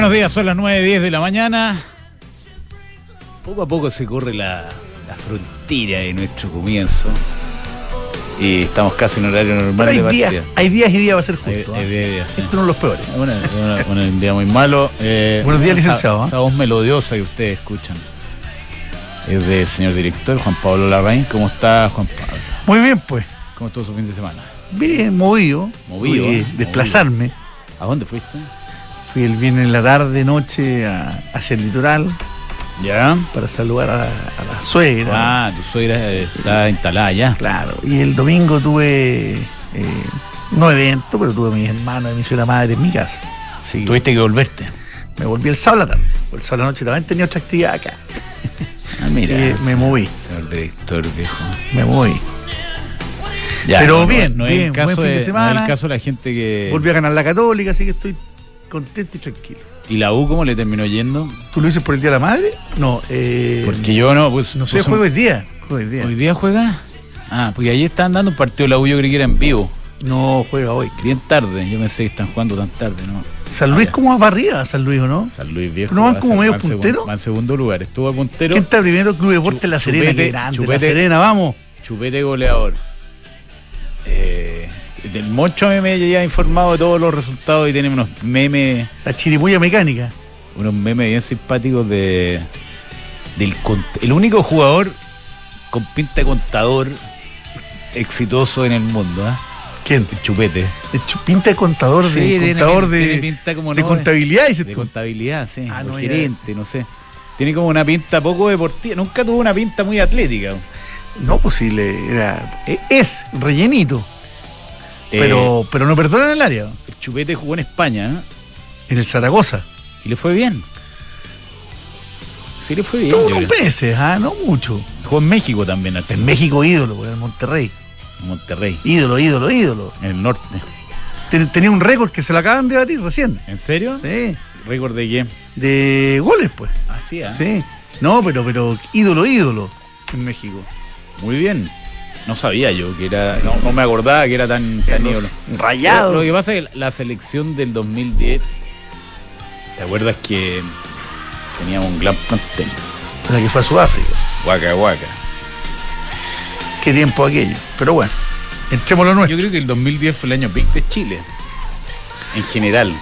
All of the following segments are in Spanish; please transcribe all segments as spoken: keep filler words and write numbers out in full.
buenos días, son las nueve diez de la mañana. Poco a poco se corre la, la frontera de nuestro comienzo. Y estamos casi en horario normal hay de días, partida. hay días y días va a ser justo. Hay, hay ¿eh? días, sí. Esto es uno de los peores. Una, una, una- un día muy malo. Eh, Buenos días, esa- licenciado, ¿eh? Esa voz melodiosa que ustedes escuchan es del señor director, Juan Pablo Larraín. ¿Cómo está, Juan Pablo? Muy bien, pues. ¿Cómo estuvo su fin de semana? Bien, movido. Movido, Fui, ¿eh? desplazarme. ¿A dónde fuiste? Fui el viernes en la tarde, noche, a, hacia el litoral ¿Ya? para saludar a, a la suegra. Ah, tu suegra eh, está instalada ya. Claro. Y el domingo tuve, eh, no evento, pero tuve a mis hermanos y mi suegra madre en mi casa. Así que Tuviste que volverte. me volví el sábado a la tarde. El sábado a la noche también tenía otra actividad acá. Ah, mira. Así que me moví, Señor director, viejo. me moví. Ya, Pero no, bien, no, no es bien, el caso buen fin de de, no es semana. el caso de la gente que... Volví a ganar la Católica, así que estoy contento y tranquilo. ¿Y la U cómo le terminó yendo? ¿Tú lo dices por el Día de la Madre? No, eh, Porque yo no, pues... no sé, pues, juego hoy día. Juego hoy día. ¿Hoy día juega? Ah, porque ayer estaban dando un partido de la U, yo creí que era en vivo. No, juega hoy. Bien tarde, yo pensé que están jugando tan tarde, ¿no? San Luis, Ah, ya. ¿cómo va para arriba San Luis o no? San Luis viejo. ¿No van va a como ser- medio va en segun- puntero? Va en segundo lugar, estuvo a puntero. ¿Quién está primero? Club Deportes Chu- La Serena, Chupete, qué grande, Chupete. La Serena, vamos. Chupete goleador. Eh, del Moncho a mí me había informado de todos los resultados y tiene unos memes, La chirimulla mecánica. unos memes bien simpáticos de del cont- el único jugador con pinta de contador exitoso en el mundo, ¿ah? ¿Quién? El Chupete. El chu- pinta de contador, Sí, de tiene contador pin- de, tiene pinta como de no, contabilidad, dices de tú. contabilidad, sí, Ah, o no, ya. gerente, no sé. Tiene como una pinta poco deportiva, nunca tuvo una pinta muy atlética. No, pues sí, le era, e- es rellenito, Eh, pero, pero no perdona en el área. el Chupete jugó en España, ¿eh? En el Zaragoza. Y le fue bien. Sí le fue bien. Tuvo yo unos creo. meses, ah, no mucho. Jugó en México también, al- En México ídolo, pues, en Monterrey. en Monterrey, Ídolo, ídolo, ídolo. en el norte. Ten- Tenía un récord que se lo acaban de batir recién. ¿En serio? Sí. ¿Récord de qué? De goles, pues. Así, ¿ah? Sí. No, pero, pero ídolo, ídolo en México. Muy bien. No sabía yo que era. No, no me acordaba que era tan, tan ídolo. Rayado. Lo que pasa es que la selección del dos mil diez, ¿te acuerdas que teníamos un gran plantel? La que fue a Sudáfrica. Guaca, guaca. Qué tiempo aquello. Pero bueno, entremos lo nuestro. Yo creo que el dos mil diez fue el año pic de Chile. En general.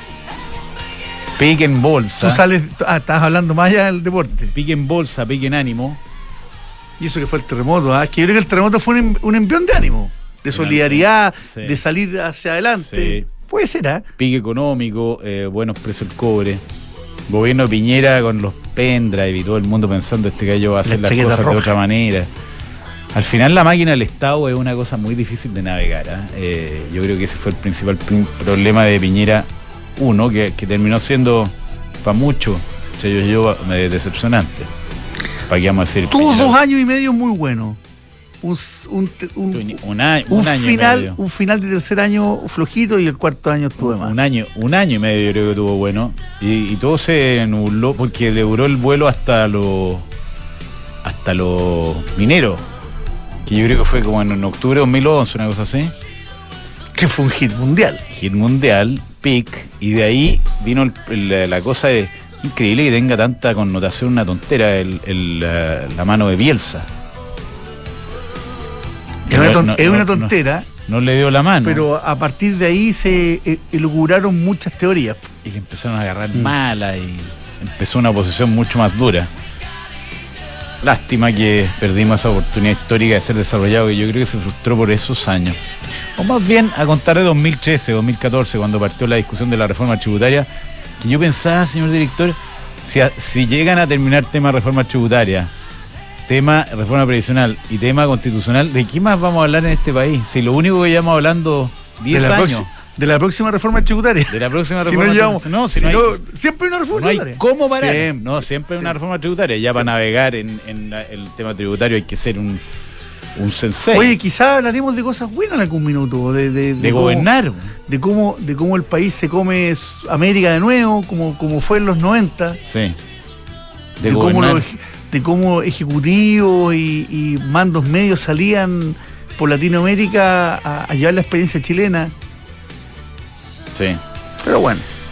Pic en bolsa. Tú sales, ah, estabas hablando más allá del deporte. Pic en bolsa, pic en ánimo. Y eso que fue el terremoto, ¿ah? Que yo creo que el terremoto fue un, un envión de ánimo, de solidaridad, Sí. de salir hacia adelante. Sí. Puede ser, ¿ah? Pique económico, eh, buenos precios del cobre. Gobierno de Piñera con los pendrive y todo el mundo pensando este gallo va a hacer La las chaqueta cosas de roja. otra manera. Al final la máquina del Estado es una cosa muy difícil de navegar. ¿ah? Eh, yo creo que ese fue el principal prim- problema de Piñera uno, que, que terminó siendo para muchos, o sea, yo, yo eh, decepcionante. ¿Para qué vamos a decir? Tuvo Piñera? dos años y medio muy buenos. Un, un, un, Un año, un un año y final, medio. un final de tercer año flojito y el cuarto año estuvo de más. Un año, un año y medio yo creo que tuvo bueno. Y, y todo se nubló porque le duró el vuelo hasta los hasta los mineros. Que yo creo que fue como en, en octubre de dos mil once, una cosa así. Que fue un hit mundial. Hit mundial, pic, y de ahí vino el- el- la cosa de increíble que tenga tanta connotación, una tontera, el, el, la, la mano de Bielsa. Es una, ton- No- es no- una no- tontera, No le dio la mano. pero a partir de ahí se eh, eluguraron muchas teorías. Y le empezaron a agarrar Mm. mala y empezó una posición mucho más dura. Lástima que perdimos esa oportunidad histórica de ser desarrollado, que yo creo que se frustró por esos años. O más bien a contar de dos mil trece, dos mil catorce, cuando partió la discusión de la reforma tributaria, que yo pensaba, señor director, si, a- si llegan a terminar tema reforma tributaria, tema reforma previsional y tema constitucional, ¿de qué más vamos a hablar en este país? Si lo único que llevamos hablando diez de la años proxi- de la próxima reforma tributaria. de la próxima Si reforma no llevamos, tributaria. No, si si no hay- no- siempre hay una reforma no hay tributaria. cómo parar. Siempre, no, siempre hay una siempre. reforma tributaria. Ya para navegar en, en la- el tema tributario hay que ser un, un sensei. Oye, quizás hablaremos de cosas buenas en algún minuto, de, de, de cómo- gobernar. de cómo, de cómo el país se come s- América de nuevo, como, como fue en los noventa, Sí. De, de, cómo, gobernar. los ej- de cómo ejecutivos y, y mandos medios salían por Latinoamérica a, a llevar la experiencia chilena. Sí. Pero bueno,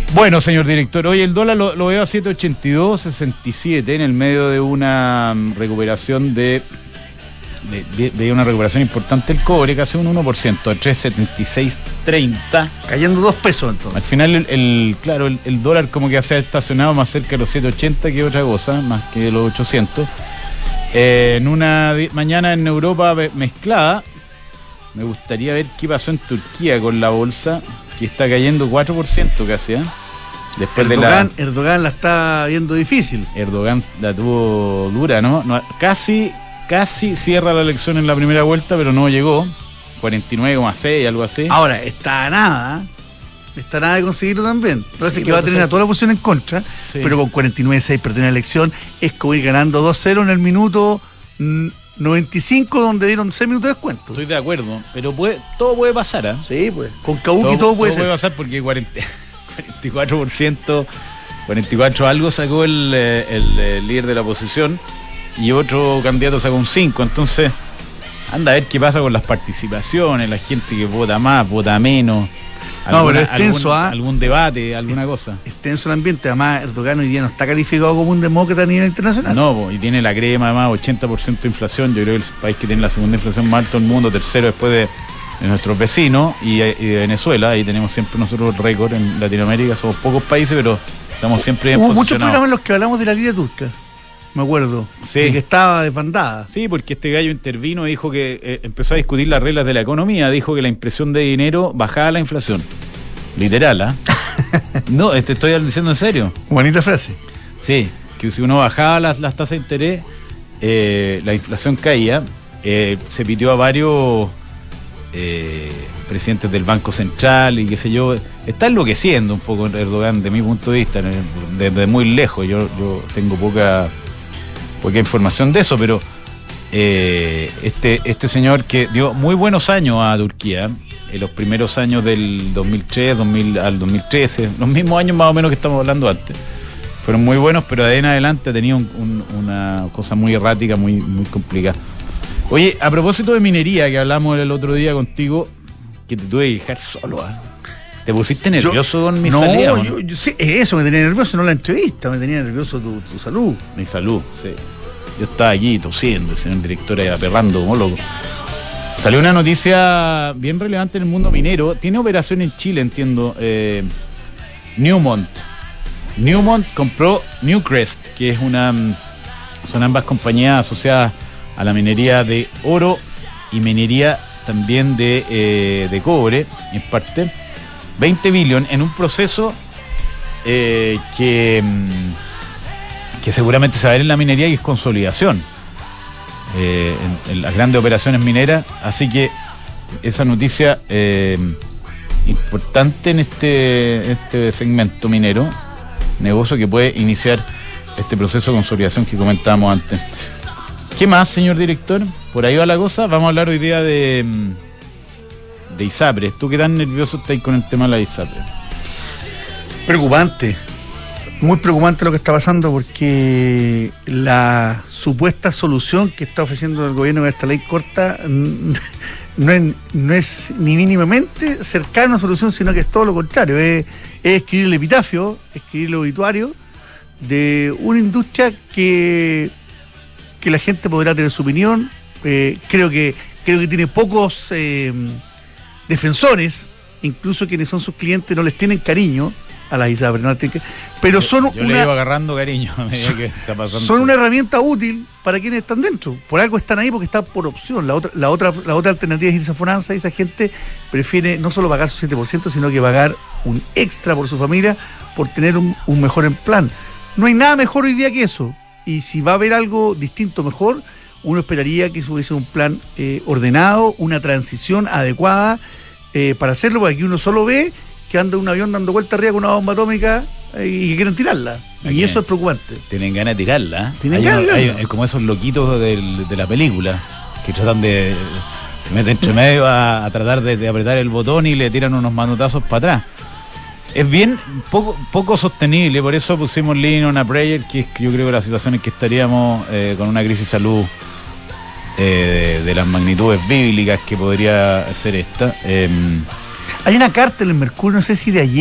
Bueno, señor director, hoy el dólar lo, lo veo a siete ochenta y dos, sesenta y siete en el medio de una um, recuperación de, de, de, de una recuperación importante del cobre, casi un uno por ciento, a tres setenta y seis treinta. Cayendo dos pesos entonces. Al final, el, el claro, el, el dólar como que se ha estacionado más cerca de los siete ochenta que otra cosa, más que los ochocientos. Eh, en una di- mañana en Europa mezclada, me gustaría ver qué pasó en Turquía con la bolsa, que está cayendo cuatro por ciento casi, ¿eh? Después Erdogan, de la... Erdogan la está viendo difícil. Erdogan la tuvo dura, ¿no? no casi, casi cierra la elección en la primera vuelta, pero no llegó. cuarenta y nueve coma seis, algo así. Ahora, está a nada, ¿eh? Está a nada de conseguirlo también. Parece Sí, que va a tener entonces... a toda la oposición en contra, Sí. pero con cuarenta y nueve coma seis perdió una elección. Es como ir ganando dos cero en el minuto mm, noventa y cinco, donde dieron seis minutos de descuento. Estoy de acuerdo, pero puede, todo puede pasar, ¿eh? Sí, pues. Con Kabuki todo, puede todo ser. puede pasar porque cuarenta, cuarenta y cuatro por ciento, cuarenta y cuatro algo sacó el, el, el líder de la oposición y otro candidato sacó un cinco, entonces anda a ver qué pasa con las participaciones, la gente que vota más, vota menos. No, alguna, pero es tenso, algún, ¿ah? algún debate, alguna cosa. Es tenso el ambiente. Además, Erdogan hoy día no está calificado como un demócrata a nivel internacional. No, po, y tiene la crema, además, ochenta por ciento de inflación. Yo creo que es el país que tiene la segunda inflación más alta del mundo, tercero después de, de nuestros vecinos y, y de Venezuela. Ahí tenemos siempre nosotros el récord en Latinoamérica. Somos pocos países, pero estamos siempre bien Hubo muchos posicionados. programas en los que hablamos de la línea turca, me acuerdo. Sí. De que estaba desbandada. Sí, porque este gallo intervino y dijo que eh, empezó a discutir las reglas de la economía. Dijo que la impresión de dinero bajaba la inflación. Literal, ¿ah? ¿eh? No, te estoy diciendo en serio. Bonita frase. Sí, que si uno bajaba las, las tasas de interés, eh, la inflación caía. Eh, se pitió a varios eh, presidentes del Banco Central y qué sé yo. Está enloqueciendo un poco Erdogan, de mi punto de vista, desde muy lejos. Yo, yo tengo poca, poca información de eso, pero eh, este, este señor que dio muy buenos años a Turquía, en los primeros años del dos mil tres dos mil, al dos mil trece, los mismos años más o menos que estamos hablando antes, fueron muy buenos, pero de ahí en adelante ha tenido un, un, una cosa muy errática, muy, muy complicada. Oye, a propósito de minería, que hablamos el otro día contigo, que te tuve que dejar solo, ¿eh? ¿Te pusiste nervioso Yo- con mi no, salida? ¿O no? yo, yo- sí, eso me tenía nervioso, no la entrevista, me tenía nervioso tu, tu salud. Mi salud, sí. Yo estaba aquí tosiendo, el señor director ahí aperrando como loco. Salió una noticia bien relevante en el mundo minero. Tiene operación en Chile, entiendo. Eh, Newmont. Newmont compró Newcrest, que es una, son ambas compañías asociadas a la minería de oro y minería también de, eh, de cobre, en parte. veinte billones en un proceso eh, que, que seguramente se va a ver en la minería, y es consolidación. Eh, en, en las grandes operaciones mineras, así que esa noticia eh, importante en este, este segmento minero, negocio que puede iniciar este proceso de consolidación que comentábamos antes. ¿Qué más, señor director? Por ahí va la cosa. Vamos a hablar hoy día de, de ISAPRES. ¿Tú qué tan nervioso estás con el tema de la ISAPRES? Preocupante, muy preocupante lo que está pasando, porque la supuesta solución que está ofreciendo el gobierno con esta ley corta mm, no es, no es ni mínimamente cercana a una solución, sino que es todo lo contrario, es, es escribir el epitafio, escribir el obituario de una industria que, que la gente podrá tener su opinión. Eh, creo que creo que tiene pocos eh, defensores, incluso quienes son sus clientes no les tienen cariño a las ISAPRES, ¿no? Pero son yo, yo una, le iba agarrando cariño a medida que está pasando. son una herramienta útil para quienes están dentro. Por algo están ahí, porque están por opción. La otra, la otra, la otra alternativa es irse a Fonanza, y esa gente prefiere no solo pagar su siete por ciento, sino que pagar un extra por su familia por tener un, un mejor plan. No hay nada mejor hoy día que eso. Y si va a haber algo distinto, mejor, uno esperaría que hubiese un plan eh, ordenado, una transición adecuada eh, para hacerlo, porque aquí uno solo ve que anda un avión dando vuelta arriba con una bomba atómica eh, y que quieren tirarla. Y Aquí eso es preocupante. Tienen ganas de tirarla. ¿eh? Tienen Hay ganas uno- de hay- tirarla. hay como esos loquitos del- de la película que tratan de. Se meten entre medio a, a tratar de, de apretar el botón y le tiran unos manotazos para atrás. Es bien poco, poco sostenible, por eso pusimos Lean on a Prayer, que es, yo creo que la situación en que estaríamos eh, con una crisis de salud eh, de, de las magnitudes bíblicas que podría ser esta. Eh, Hay una carta en el Mercurio, no sé si de ayer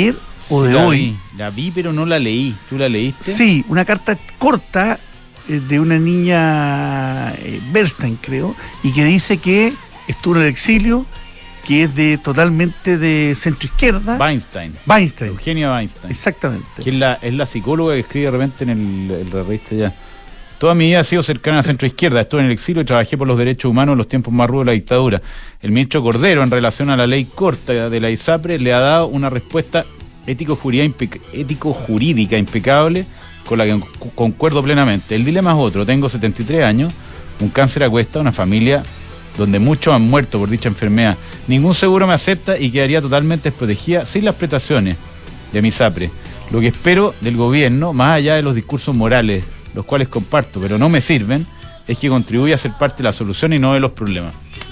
o sí, de la hoy. Vi, la vi, pero no la leí. ¿Tú la leíste? Sí, una carta corta eh, de una niña eh, Bernstein, creo, y que dice que estuvo en el exilio, que es de totalmente de centro izquierda. Weinstein. Weinstein. Eugenia Weinstein. Exactamente. Que es la, es la psicóloga que escribe de repente en el, el la revista ya. Toda mi vida ha sido cercana a la centro izquierda. Estuve en el exilio y trabajé por los derechos humanos en los tiempos más rudos de la dictadura. El ministro Cordero, en relación a la ley corta de la ISAPRE, le ha dado una respuesta ético-jurídica ético-jurídica impecable con la que concuerdo plenamente. El dilema es otro. Tengo setenta y tres años, un cáncer a cuesta, una familia donde muchos han muerto por dicha enfermedad. Ningún seguro me acepta y quedaría totalmente desprotegida sin las prestaciones de mi ISAPRE. Lo que espero del gobierno, más allá de los discursos morales, los cuales comparto, pero no me sirven, es que contribuya a ser parte de la solución y no de los problemas.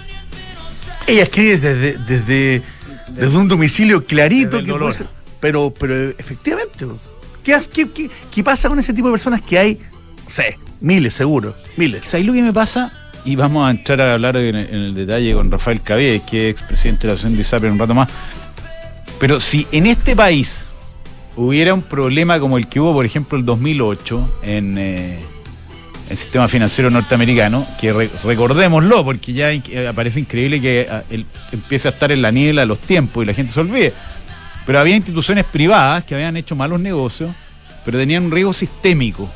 Ella escribe desde, desde, desde un domicilio clarito, que dolor. puede ser, pero, pero efectivamente, ¿qué, qué, qué, ¿qué pasa con ese tipo de personas que hay? No sé, miles, seguro, miles. ¿Sabes lo que me pasa? Y vamos a entrar a hablar en el, en el detalle con Rafael Caviedes, que es expresidente de la Asociación de ISAPRE, en un rato más. Pero si en este país hubiera un problema como el que hubo, por ejemplo, el dos mil ocho en eh, el sistema financiero norteamericano, que re, recordémoslo, porque ya in, eh, parece increíble que a, el, empiece a estar en la niebla de los tiempos y la gente se olvide. Pero había instituciones privadas que habían hecho malos negocios, pero tenían un riesgo sistémico.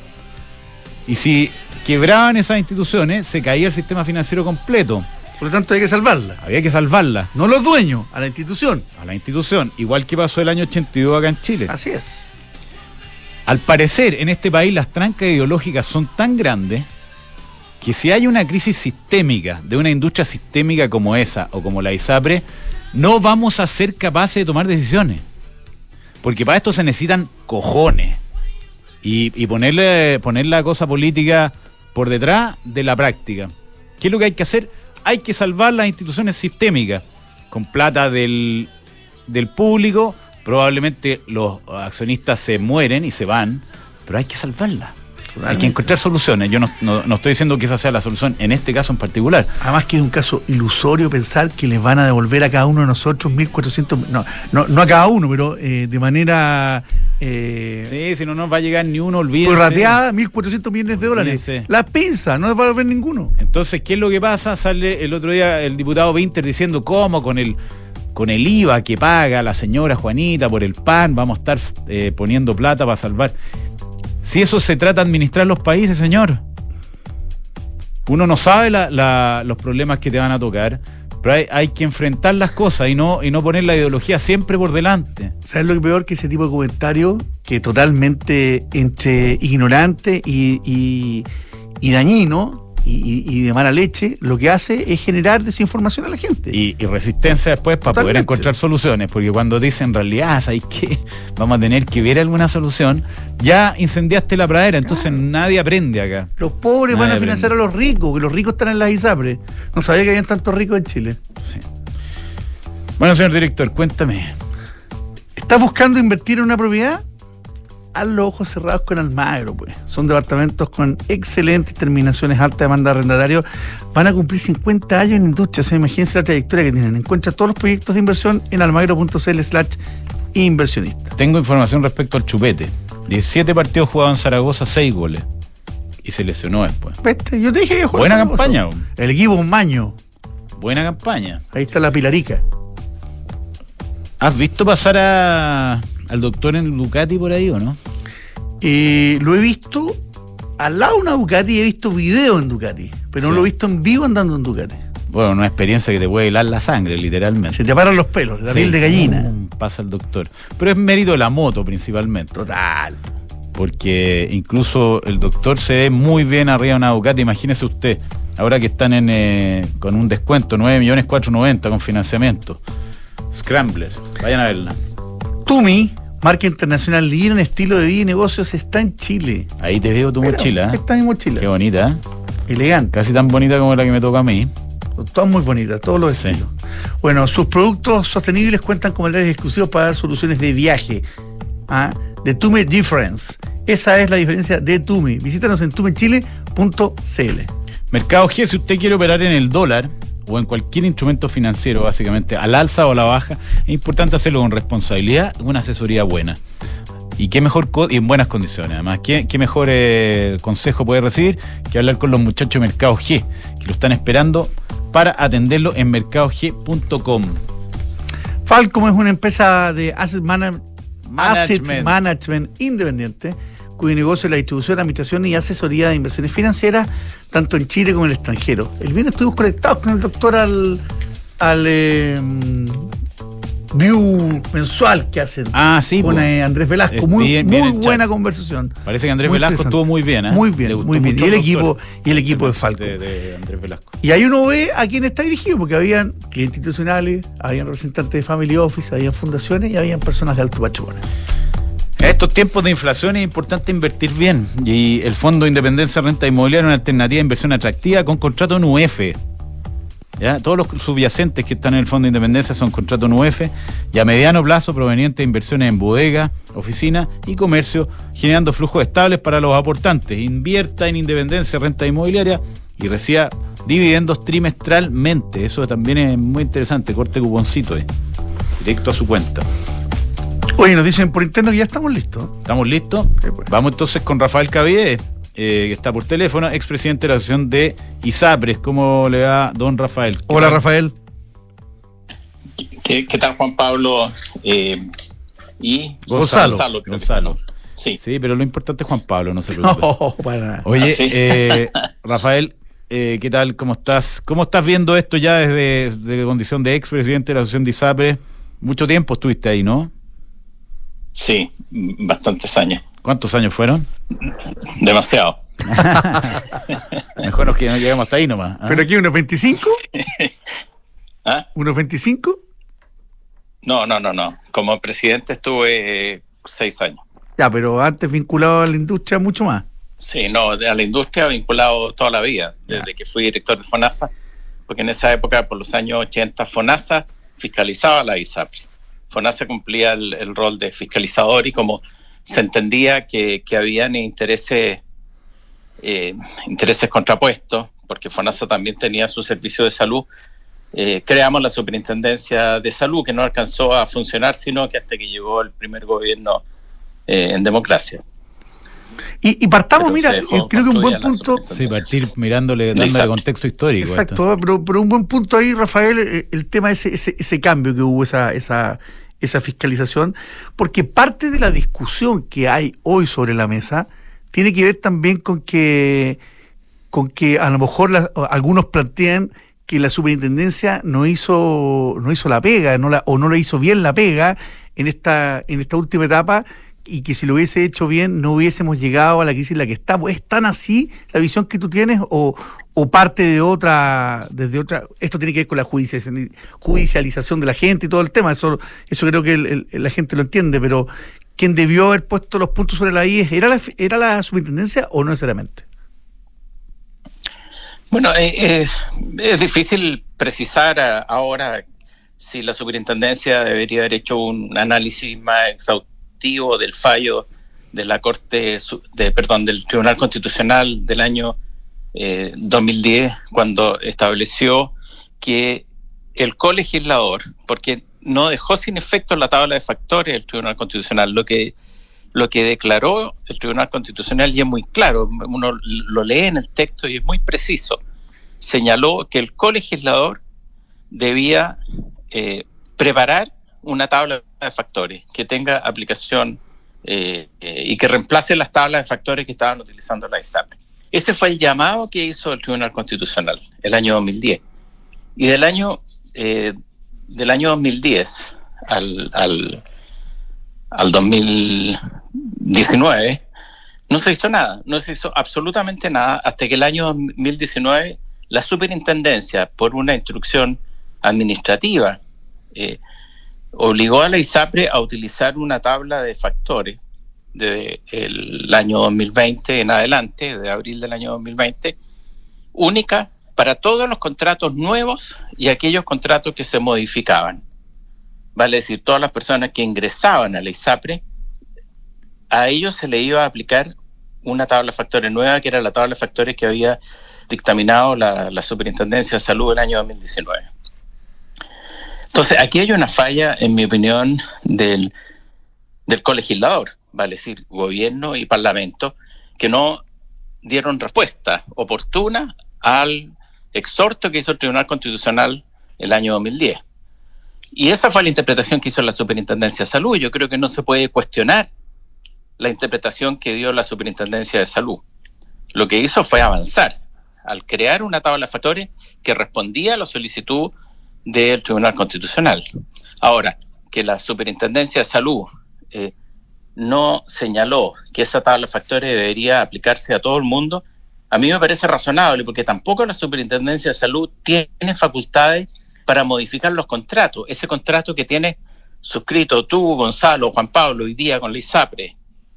Y si quebraban esas instituciones, se caía el sistema financiero completo. Por lo tanto, hay que salvarla. Había que salvarla. No los dueños, a la institución. A la institución, igual que pasó el año ochenta y dos acá en Chile. Así es. Al parecer, en este país las trancas ideológicas son tan grandes que si hay una crisis sistémica de una industria sistémica como esa o como la ISAPRE, no vamos a ser capaces de tomar decisiones. Porque para esto se necesitan cojones. Y, y ponerle, poner la cosa política por detrás de la práctica. ¿Qué es lo que hay que hacer? Hay que salvar las instituciones sistémicas con plata del, del público. Probablemente los accionistas se mueren y se van, pero hay que salvarlas. Totalmente. Hay que encontrar soluciones. Yo no, no, no estoy diciendo que esa sea la solución en este caso en particular. Además que es un caso ilusorio pensar que les van a devolver a cada uno de nosotros mil cuatrocientos, no, no, no a cada uno, pero eh, de manera... Eh, sí, si no nos va a llegar ni uno, olvídense. Prorrateada, mil cuatrocientos millones de dólares. Olvídense. Las pinzas, no les va a devolver ninguno. Entonces, ¿qué es lo que pasa? Sale el otro día el diputado Winter diciendo cómo con el... con el I V A que paga la señora Juanita por el pan, vamos a estar eh, poniendo plata para salvar. Si eso se trata de administrar los países, señor. Uno no sabe la, la, los problemas que te van a tocar, pero hay, hay que enfrentar las cosas y no, y no poner la ideología siempre por delante. ¿Sabes lo que peor? Que ese tipo de comentario, que totalmente entre ignorante y, y, y dañino, Y, y de mala leche, lo que hace es generar desinformación a la gente. Y, y resistencia después para Totalmente. Poder encontrar soluciones, porque cuando dicen en realidad, ¿sabes qué? Vamos a tener que ver alguna solución, ya incendiaste la pradera, entonces claro. Nadie aprende acá. Los pobres nadie van a financiar aprende. A los ricos, que los ricos están en las ISAPRE. No sabía que habían tantos ricos en Chile. Sí. Bueno, señor director, cuéntame. ¿Estás buscando invertir en una propiedad? Haz los ojos cerrados con Almagro, pues. Son departamentos con excelentes terminaciones, alta demanda de arrendatarios. Van a cumplir cincuenta años en industria. O sea, imagínense la trayectoria que tienen. Encuentra todos los proyectos de inversión en almagro.cl slash inversionista. Tengo información respecto al Chupete. diecisiete partidos jugados en Zaragoza, seis goles. Y se lesionó después. ¿Viste? Yo te dije que jugó Buena campaña. El equipo un maño. Buena campaña. Ahí está la Pilarica. ¿Has visto pasar a... al doctor en Ducati por ahí o no? Eh, lo he visto al lado de una Ducati y he visto videos en Ducati, pero sí. No lo he visto en vivo andando en Ducati. Bueno, una experiencia que te puede helar la sangre, literalmente. Se te paran los pelos, la sí. piel de gallina. Uh, pasa el doctor. Pero es mérito de la moto principalmente. Total. Porque incluso el doctor se ve muy bien arriba de una Ducati. Imagínese usted, ahora que están en eh, con un descuento, nueve millones cuatrocientos noventa con financiamiento. Scrambler, vayan a verla. Tumi, marca internacional líder en estilo de vida y negocios, está en Chile. Ahí te veo tu Pero, mochila. Esta es mi mochila. Qué bonita, ¿eh? Elegante. Casi tan bonita como la que me toca a mí. Todas muy bonitas, todos los estilos. Sí. Bueno, sus productos sostenibles cuentan con valores exclusivos para dar soluciones de viaje. ¿Ah? De Tumi Difference. Esa es la diferencia de Tumi. Visítanos en tumi chile punto c l. Mercado G, si usted quiere operar en el dólar, o en cualquier instrumento financiero, básicamente, al alza o a la baja, es importante hacerlo con responsabilidad, una asesoría buena. Y qué mejor co- y en buenas condiciones. Además, qué, qué mejor eh, consejo puede recibir que hablar con los muchachos de Mercado G, que lo están esperando para atenderlo en mercado g punto com. Falcom es una empresa de asset, man- asset Management. management independiente, cuyo negocio es la distribución, administración y asesoría de inversiones financieras, tanto en Chile como en el extranjero. El viernes estuvimos conectados con el doctor al, al eh, view mensual que hacen Ah, sí, con po. eh, Andrés Velasco. Es Muy, bien- bien muy el buena chat. conversación. Parece que Andrés Muy Velasco interesante. estuvo muy bien, ¿eh? Muy bien, Le gustó muy bien. mucho Y el al equipo, doctor. y el equipo de Falcom. De, de Andrés Velasco. Y ahí uno ve a quién está dirigido, porque habían clientes institucionales, habían representantes de Family Office, habían fundaciones y habían personas de alto patrimonio. En estos tiempos de inflación es importante invertir bien. Y el Fondo de Independencia Renta Inmobiliaria es una alternativa de inversión atractiva con contrato en U F. ¿Ya? Todos los subyacentes que están en el Fondo de Independencia son contrato en U F y a mediano plazo provenientes de inversiones en bodega, oficina y comercio, generando flujos estables para los aportantes. Invierta en Independencia Renta Inmobiliaria y reciba dividendos trimestralmente. Eso también es muy interesante. Corte cuponcito, eh. directo a su cuenta. Oye, nos dicen por interno que ya estamos listos. ¿Estamos listos? Sí, pues. Vamos entonces con Rafael Cavide, eh, que está por teléfono, expresidente de la Asociación de ISAPRES. ¿Cómo le va, don Rafael? Hola, Rafael. ¿Qué, qué tal, Juan Pablo? Eh, y Gonzalo. Gonzalo, creo que Gonzalo. estamos. Sí. Sí, pero lo importante es Juan Pablo, no se preocupe. No, para nada. Oye, ¿Ah, sí? eh, Rafael, eh, ¿qué tal? ¿Cómo estás? ¿Cómo estás viendo esto ya desde de condición de expresidente de la Asociación de ISAPRES? Mucho tiempo estuviste ahí, ¿no? Sí, bastantes años. ¿Cuántos años fueron? Demasiado. Mejor nos que no lleguemos hasta ahí nomás. ¿ah? ¿Pero aquí unos veinticinco? ¿Ah? ¿Unos veinticinco? No, no, no, no. Como presidente estuve eh, seis años. Ya, pero antes vinculado a la industria mucho más. Sí, no, de- a la industria vinculado toda la vida, desde que fui director de FONASA, porque en esa época, por los años ochenta, FONASA fiscalizaba la ISAPRE. FONASA cumplía el, el rol de fiscalizador y como se entendía que, que habían intereses, eh, intereses contrapuestos, porque FONASA también tenía su servicio de salud, eh, creamos la Superintendencia de Salud, que no alcanzó a funcionar, sino que hasta que llegó el primer gobierno eh, en democracia. Y, y partamos, Pero mira, se dejó eh, creo que un buen construida la punto. superintendencia. Sí, partir mirándole, dándole Exacto. contexto histórico. a esto. Exacto, pero, pero un buen punto ahí, Rafael, eh, el tema de ese, ese, ese cambio que hubo, esa, esa, esa fiscalización, porque parte de la discusión que hay hoy sobre la mesa tiene que ver también con que, con que a lo mejor la- algunos plantean que la superintendencia no hizo, no hizo la pega, no la, o no le hizo bien la pega en esta, en esta última etapa, y que si lo hubiese hecho bien no hubiésemos llegado a la crisis en la que estamos. ¿Es tan así la visión que tú tienes o, o parte de otra, desde otra? Esto tiene que ver con la judicialización, judicialización de la gente y todo el tema, eso, eso creo que el- el- la gente lo entiende, pero ¿quién debió haber puesto los puntos sobre la I era la, era la superintendencia o no necesariamente? Bueno, eh, eh, es difícil precisar a- ahora si la superintendencia debería haber hecho un análisis más exhaustivo del fallo de la Corte, su- de, perdón, del Tribunal Constitucional del año eh, dos mil diez, cuando estableció que el colegislador, porque no dejó sin efecto la tabla de factores del Tribunal Constitucional, lo que lo que declaró el Tribunal Constitucional, y es muy claro, uno lo lee en el texto y es muy preciso, señaló que el colegislador debía eh, preparar una tabla de factores que tenga aplicación eh, eh, y que reemplace las tablas de factores que estaban utilizando la ISAPRE. Ese fue el llamado que hizo el Tribunal Constitucional el año dos mil diez. Y del año, eh, del año dos mil diez al... al al dos mil diecinueve, no se hizo nada, no se hizo absolutamente nada hasta que el año dos mil diecinueve la superintendencia, por una instrucción administrativa, eh, obligó a la ISAPRE a utilizar una tabla de factores desde el año dos mil veinte en adelante, de abril del año dos mil veinte, única para todos los contratos nuevos y aquellos contratos que se modificaban. Vale decir, todas las personas que ingresaban a la ISAPRE, a ellos se le iba a aplicar una tabla de factores nueva, que era la tabla de factores que había dictaminado la, la Superintendencia de Salud el año dos mil diecinueve. Entonces, aquí hay una falla, en mi opinión, del, del colegislador, vale decir, gobierno y parlamento, que no dieron respuesta oportuna al exhorto que hizo el Tribunal Constitucional el año dos mil diez. Y esa fue la interpretación que hizo la Superintendencia de Salud. Yo creo que no se puede cuestionar la interpretación que dio la Superintendencia de Salud. Lo que hizo fue avanzar al crear una tabla de factores que respondía a la solicitud del Tribunal Constitucional. Ahora, que la Superintendencia de Salud eh, no señaló que esa tabla de factores debería aplicarse a todo el mundo, a mí me parece razonable, porque tampoco la Superintendencia de Salud tiene facultades para modificar los contratos. Ese contrato que tiene suscrito tú, Gonzalo, Juan Pablo, hoy día con la ISAPRE,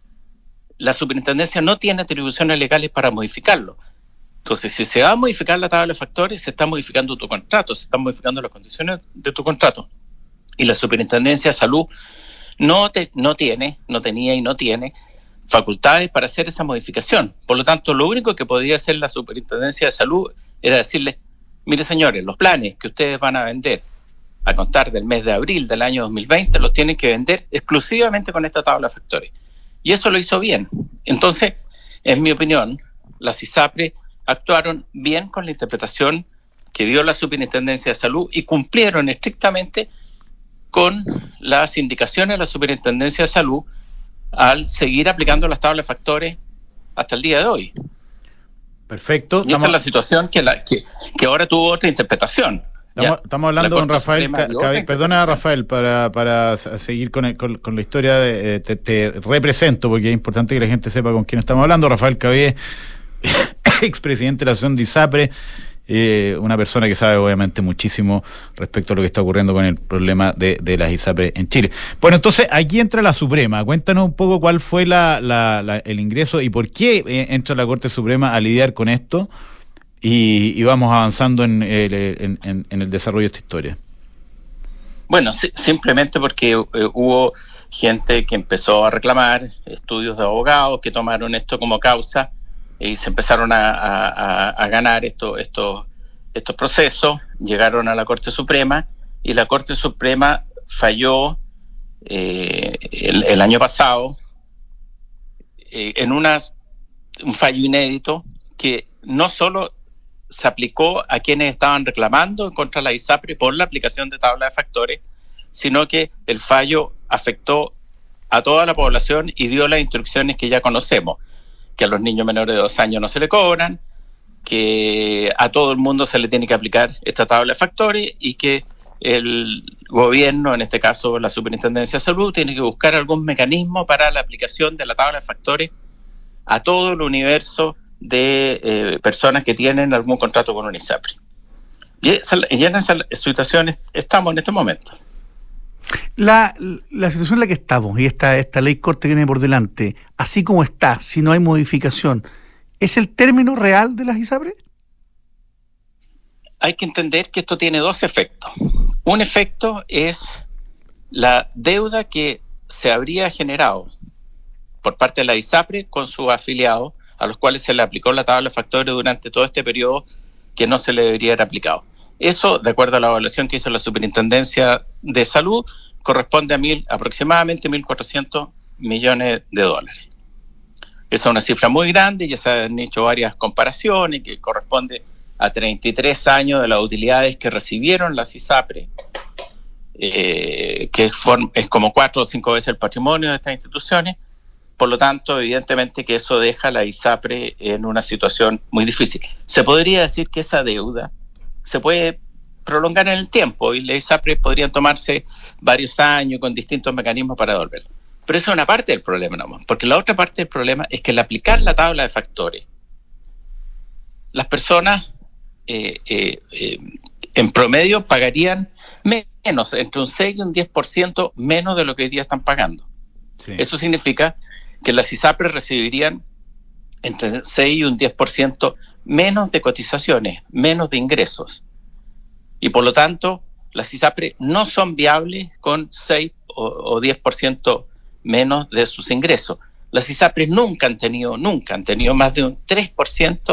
la Superintendencia no tiene atribuciones legales para modificarlo. Entonces, si se va a modificar la tabla de factores, se está modificando tu contrato, se están modificando las condiciones de tu contrato. Y la Superintendencia de Salud no, te, no tiene, no tenía y no tiene facultades para hacer esa modificación. Por lo tanto, lo único que podía hacer la Superintendencia de Salud era decirle: mire, señores, los planes que ustedes van a vender a contar del mes de abril del año dos mil veinte los tienen que vender exclusivamente con esta tabla de factores. Y eso lo hizo bien. Entonces, en mi opinión, las ISAPRE actuaron bien con la interpretación que dio la Superintendencia de Salud y cumplieron estrictamente con las indicaciones de la Superintendencia de Salud al seguir aplicando las tablas de factores hasta el día de hoy. Perfecto. Y esa estamos... es la situación que, la, que, que ahora tuvo otra interpretación. Estamos, estamos hablando con Rafael, Ca, Ca, perdona Rafael, para, para seguir con, el, con, con la historia, de, te, te represento porque es importante que la gente sepa con quién estamos hablando. Rafael Cavé, expresidente de la asociación de ISAPRE, eh, una persona que sabe obviamente muchísimo respecto a lo que está ocurriendo con el problema de, de las ISAPRE en Chile. Bueno, entonces aquí entra la Suprema. Cuéntanos un poco cuál fue la, la, la, el ingreso y por qué entra la Corte Suprema a lidiar con esto. Y, y vamos avanzando en el, en, en, en el desarrollo de esta historia. Bueno, sí, simplemente porque eh, hubo gente que empezó a reclamar, estudios de abogados que tomaron esto como causa y se empezaron a, a, a ganar esto, esto, estos procesos, llegaron a la Corte Suprema y la Corte Suprema falló eh, el, el año pasado eh, en unas, un fallo inédito que no solo se aplicó a quienes estaban reclamando en contra de la ISAPRE por la aplicación de tabla de factores, sino que el fallo afectó a toda la población y dio las instrucciones que ya conocemos, que a los niños menores de dos años no se le cobran, que a todo el mundo se le tiene que aplicar esta tabla de factores y que el gobierno, en este caso la Superintendencia de Salud, tiene que buscar algún mecanismo para la aplicación de la tabla de factores a todo el universo de eh, personas que tienen algún contrato con un ISAPRE. Y, esa, y en esa situación estamos en este momento. La, la situación en la que estamos y esta, esta ley corte que viene por delante, así como está, si no hay modificación, ¿es el término real de las ISAPRE? Hay que entender que esto tiene dos efectos. Un efecto es la deuda que se habría generado por parte de la ISAPRE con sus afiliados, a los cuales se le aplicó la tabla de factores durante todo este periodo que no se le debería haber aplicado. Eso, de acuerdo a la evaluación que hizo la Superintendencia de Salud, corresponde a mil, aproximadamente mil cuatrocientos millones de dólares. Esa es una cifra muy grande, ya se han hecho varias comparaciones, que corresponde a treinta y tres años de las utilidades que recibieron las ISAPRE, eh, que es, es como cuatro o cinco veces el patrimonio de estas instituciones. Por lo tanto, evidentemente que eso deja a la ISAPRE en una situación muy difícil. Se podría decir que esa deuda se puede prolongar en el tiempo y la ISAPRE podrían tomarse varios años con distintos mecanismos para devolverla. Pero eso es una parte del problema nomás, porque la otra parte del problema es que al aplicar la tabla de factores, las personas eh, eh, eh, en promedio pagarían menos, entre un seis y un diez por ciento menos de lo que hoy día están pagando. Sí. Eso significa que las ISAPRE recibirían entre seis y un diez por ciento menos de cotizaciones, menos de ingresos. Y por lo tanto, las ISAPRE no son viables con seis o diez por ciento menos de sus ingresos. Las ISAPRE nunca han tenido, nunca han tenido más de un tres por ciento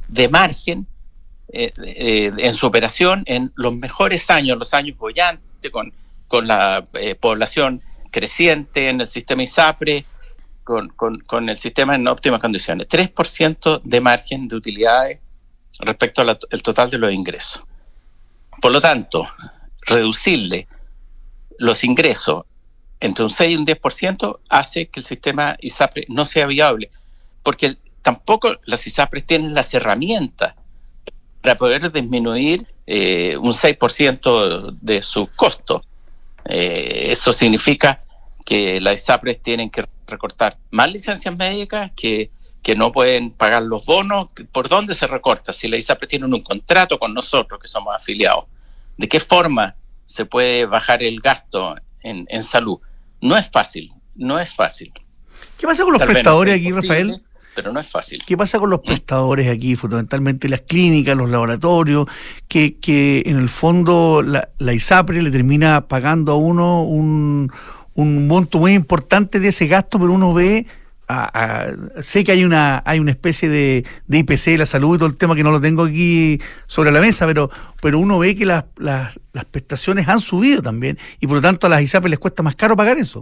de margen eh, eh, en su operación en los mejores años, los años bollantes, con, con la eh, población creciente en el sistema ISAPRE, con, con, con el sistema en óptimas condiciones. tres por ciento de margen de utilidades respecto al total de los ingresos. Por lo tanto, reducirle los ingresos entre un seis y un diez por ciento hace que el sistema ISAPRE no sea viable, porque tampoco las ISAPRES tienen las herramientas para poder disminuir eh, un seis por ciento de sus costos. Eh, eso significa que las ISAPRES tienen que recortar más licencias médicas, que, que no pueden pagar los bonos. ¿Por dónde se recorta? Si las ISAPRES tienen un contrato con nosotros, que somos afiliados, ¿de qué forma se puede bajar el gasto en, en salud? No es fácil, no es fácil. ¿Qué pasa con los Tal vez prestadores no es aquí, imposible, Rafael? Pero no es fácil. ¿Qué pasa con los prestadores aquí, fundamentalmente las clínicas, los laboratorios, que, que en el fondo la, la ISAPRE le termina pagando a uno un, un monto muy importante de ese gasto, pero uno ve, a, a, sé que hay una hay una especie de, de I P C de la salud y todo el tema que no lo tengo aquí sobre la mesa, pero pero uno ve que las, las, las prestaciones han subido también y por lo tanto a las ISAPRE les cuesta más caro pagar eso.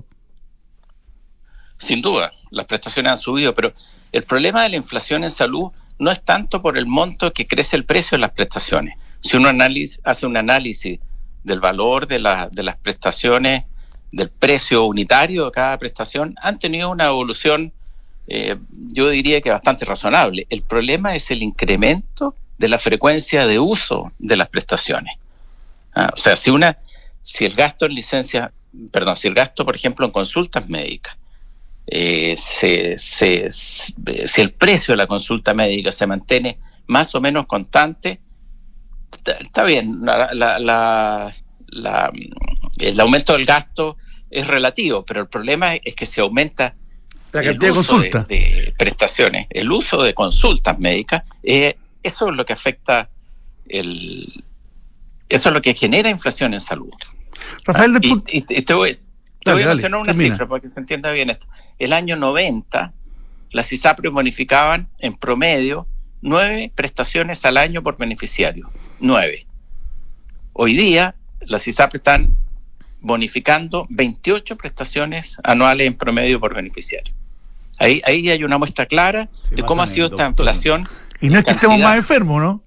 Sin duda, las prestaciones han subido, pero el problema de la inflación en salud no es tanto por el monto que crece el precio de las prestaciones. Si uno análisis, hace un análisis del valor de, la, de las prestaciones, del precio unitario de cada prestación, han tenido una evolución, eh, yo diría que bastante razonable. El problema es el incremento de la frecuencia de uso de las prestaciones. Ah, o sea, si una, si el gasto en licencia, perdón, si el gasto, por ejemplo, en consultas médicas, Eh, se, se, se, si el precio de la consulta médica se mantiene más o menos constante, está, está bien, la, la, la, la, el aumento del gasto es relativo, pero el problema es que se aumenta la el cantidad de uso consultas, de, de prestaciones, el uso de consultas médicas, eh, eso es lo que afecta, el, eso es lo que genera inflación en salud. Rafael, ah, del y, punto... y, y te voy Te Dale, voy a dale, mencionar una termina. cifra para que se entienda bien esto. El año noventa, las ISAPRES bonificaban en promedio nueve prestaciones al año por beneficiario. Nueve. Hoy día, las ISAPRES están bonificando veintiocho prestaciones anuales en promedio por beneficiario. Ahí, ahí hay una muestra clara de cómo ha sido esta inflación. Y no es que cantidad. estemos más enfermos, ¿no?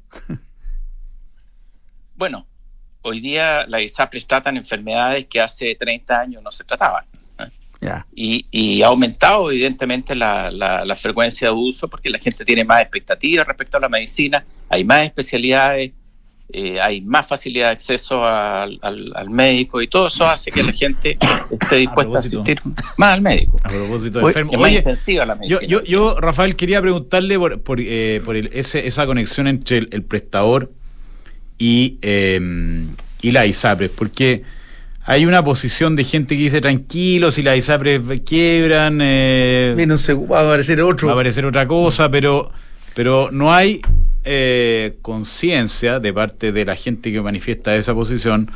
Bueno, hoy día las ISAPRES tratan enfermedades que hace treinta años no se trataban. ¿eh? Ya. Y, y ha aumentado evidentemente la, la, la frecuencia de uso porque la gente tiene más expectativas respecto a la medicina, hay más especialidades, eh, hay más facilidad de acceso al, al, al médico y todo eso hace que la gente esté dispuesta a, a asistir más al médico. A propósito de Oye, enfermo. Es más Oye, intensiva la medicina. yo, yo, yo, Rafael, quería preguntarle por, por, eh, por el, ese, esa conexión entre el, el prestador y, eh, y la ISAPRES, porque hay una posición de gente que dice tranquilo, si las ISAPRES quiebran eh, no sé, va a aparecer otro. va a aparecer otra cosa, pero, pero no hay eh, conciencia de parte de la gente que manifiesta esa posición,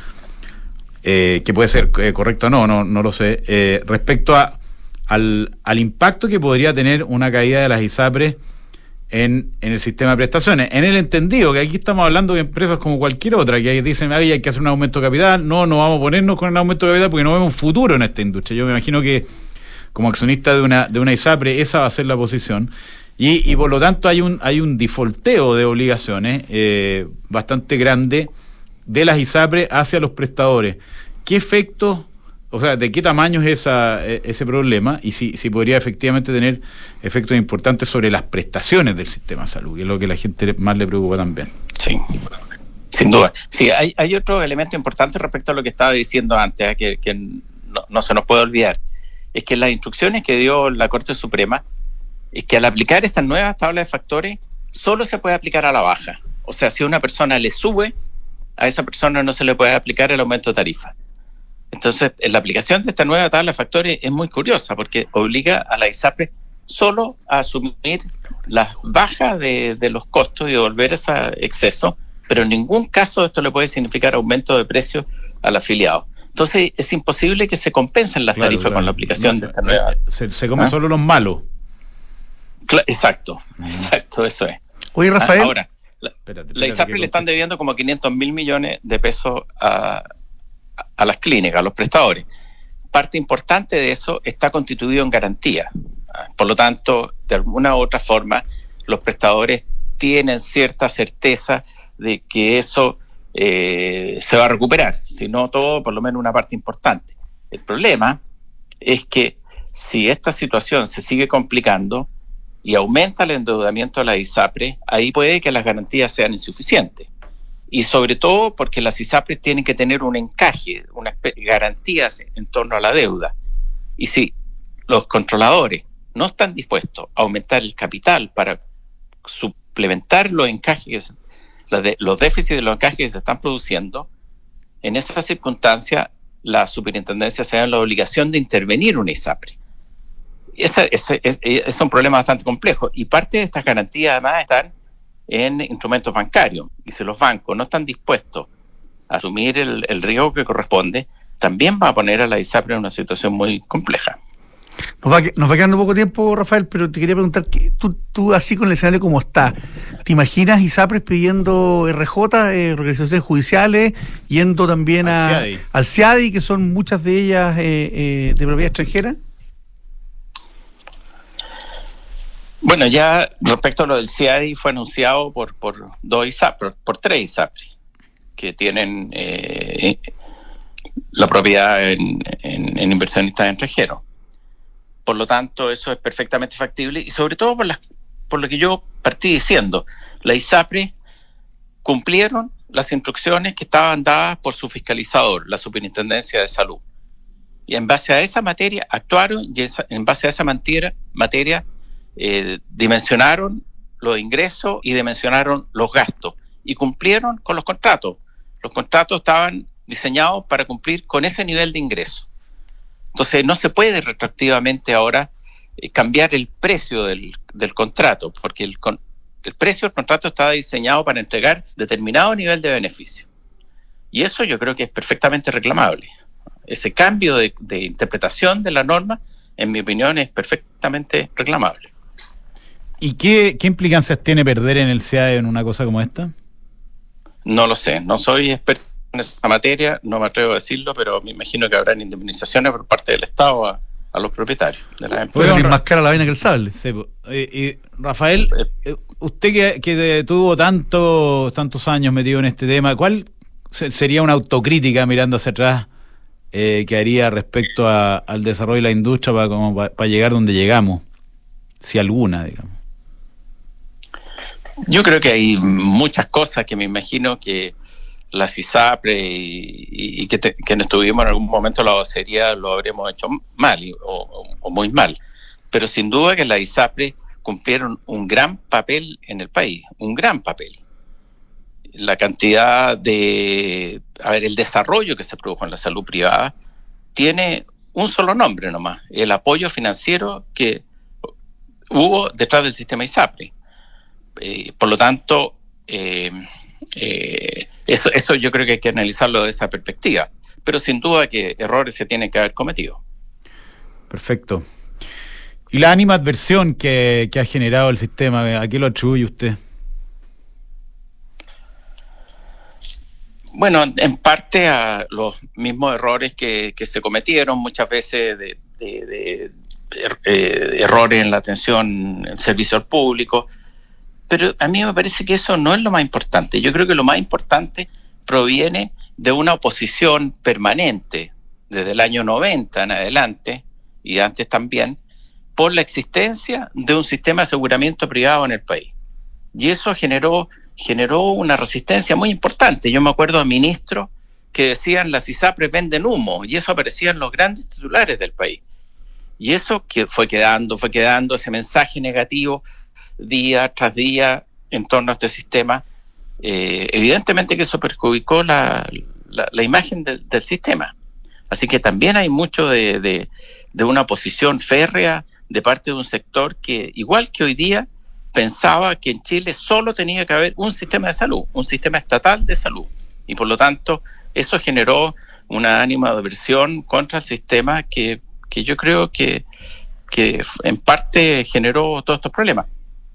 eh, que puede ser eh, correcto o no, no, no lo sé, eh, respecto a al, al impacto que podría tener una caída de las ISAPRES En, en el sistema de prestaciones, en el entendido que aquí estamos hablando de empresas como cualquier otra, que dicen, ay, hay que hacer un aumento de capital, no, no vamos a ponernos con el aumento de capital porque no vemos un futuro en esta industria. Yo me imagino que como accionista de una de una ISAPRE esa va a ser la posición y, y por lo tanto hay un hay un defaulteo de obligaciones eh, bastante grande de las ISAPRE hacia los prestadores. ¿Qué efectos, o sea, de qué tamaño es esa, ese problema y si, si podría efectivamente tener efectos importantes sobre las prestaciones del sistema de salud, que es lo que a la gente más le preocupa también? Sí, sin duda. Sí, hay, hay otro elemento importante respecto a lo que estaba diciendo antes, ¿eh? que, que no, no se nos puede olvidar. Es que las instrucciones que dio la Corte Suprema es que al aplicar estas nuevas tablas de factores solo se puede aplicar a la baja. O sea, si a una persona le sube, a esa persona no se le puede aplicar el aumento de tarifa. Entonces, la aplicación de esta nueva tabla de factores es muy curiosa porque obliga a la ISAPRE solo a asumir las bajas de, de los costos y devolver ese exceso, pero en ningún caso esto le puede significar aumento de precios al afiliado. Entonces, es imposible que se compensen las Claro, tarifas claro. con la aplicación No, de esta nueva... Se, se come ¿Ah? solo los malos. Cla- exacto, Uh-huh. exacto, eso es. Oye, Rafael. Ahora, la, espérate, espérate, la ISAPRE le están debiendo como quinientos mil millones de pesos a, a las clínicas, a los prestadores. Parte importante de eso está constituido en garantía. Por lo tanto, de alguna u otra forma, los prestadores tienen cierta certeza de que eso eh, se va a recuperar, si no todo, por lo menos una parte importante. El problema es que si esta situación se sigue complicando y aumenta el endeudamiento de la ISAPRE, ahí puede que las garantías sean insuficientes. Y sobre todo porque las ISAPRES tienen que tener un encaje, unas garantías en torno a la deuda. Y si los controladores no están dispuestos a aumentar el capital para suplementar los encajes, los déficits de los encajes que se están produciendo, en esa circunstancia la superintendencia se da la obligación de intervenir en una ISAPRE. Ese, ese, ese es un problema bastante complejo y parte de estas garantías además están en instrumentos bancarios, y si los bancos no están dispuestos a asumir el, el riesgo que corresponde, también va a poner a la ISAPRE en una situación muy compleja. Nos va, nos va quedando poco tiempo, Rafael, pero te quería preguntar, que tú, tú así con el escenario como está, ¿te imaginas ISAPRES pidiendo R J, eh, organizaciones judiciales, yendo también a, al CIADI, al CIADI, que son muchas de ellas eh, eh, de propiedad extranjera? Bueno, ya respecto a lo del CIADI fue anunciado por, por dos ISAPRES, por, por tres ISAPRES, que tienen eh, la propiedad en, en, en inversionistas extranjeros. Por lo tanto, eso es perfectamente factible y sobre todo por, las, por lo que yo partí diciendo, la ISAPRE cumplieron las instrucciones que estaban dadas por su fiscalizador, la Superintendencia de Salud. Y en base a esa materia actuaron y esa, en base a esa materia, materia eh, dimensionaron los ingresos y dimensionaron los gastos y cumplieron con los contratos. Los contratos estaban diseñados para cumplir con ese nivel de ingreso. Entonces no se puede retroactivamente ahora eh, cambiar el precio del, del contrato, porque el, con, el precio del contrato está diseñado para entregar determinado nivel de beneficio. Y eso yo creo que es perfectamente reclamable. Ese cambio de, de interpretación de la norma, en mi opinión, es perfectamente reclamable. ¿Y qué, qué implicancias tiene perder en el CIADI en una cosa como esta? No lo sé, no soy experto en esa materia, no me atrevo a decirlo, pero me imagino que habrán indemnizaciones por parte del Estado a, a los propietarios de las empresas. Puede ir más cara la vaina que el sable. Sí, eh, eh, Rafael, eh, usted que, que tuvo tanto, tantos años metido en este tema, ¿cuál sería una autocrítica mirando hacia atrás eh, que haría respecto a, al desarrollo de la industria para, como, para, para llegar donde llegamos? Si alguna, digamos. Yo creo que hay muchas cosas que me imagino que las ISAPRE y, y, y que, te, que no estuvimos en algún momento la vocería lo habremos hecho mal y, o, o muy mal, pero sin duda que las ISAPRE cumplieron un gran papel en el país, un gran papel. La cantidad de, a ver, el desarrollo que se produjo en la salud privada tiene un solo nombre nomás, el apoyo financiero que hubo detrás del sistema ISAPRE. Eh, por lo tanto, eh, eh, eso, eso yo creo que hay que analizarlo de esa perspectiva, pero sin duda que errores se tienen que haber cometido. Perfecto. ¿Y la animadversión que, que ha generado el sistema, a qué lo atribuye usted? Bueno, en parte a los mismos errores que, que se cometieron muchas veces de, de, de, de eh, errores en la atención en servicio al público. Pero a mí me parece que eso no es lo más importante. Yo creo que lo más importante proviene de una oposición permanente desde el año noventa en adelante, y antes también, por la existencia de un sistema de aseguramiento privado en el país. Y eso generó, generó una resistencia muy importante. Yo me acuerdo de ministros que decían las ISAPRES venden humo, y eso aparecía en los grandes titulares del país. Y eso que fue quedando, fue quedando ese mensaje negativo día tras día en torno a este sistema. Eh, evidentemente que eso perjudicó la, la, la imagen de, del sistema. Así que también hay mucho de, de, de una posición férrea de parte de un sector que, igual que hoy día, pensaba que en Chile solo tenía que haber un sistema de salud, un sistema estatal de salud. Y por lo tanto, eso generó una animadversión contra el sistema que, que yo creo que, que en parte generó todos estos problemas.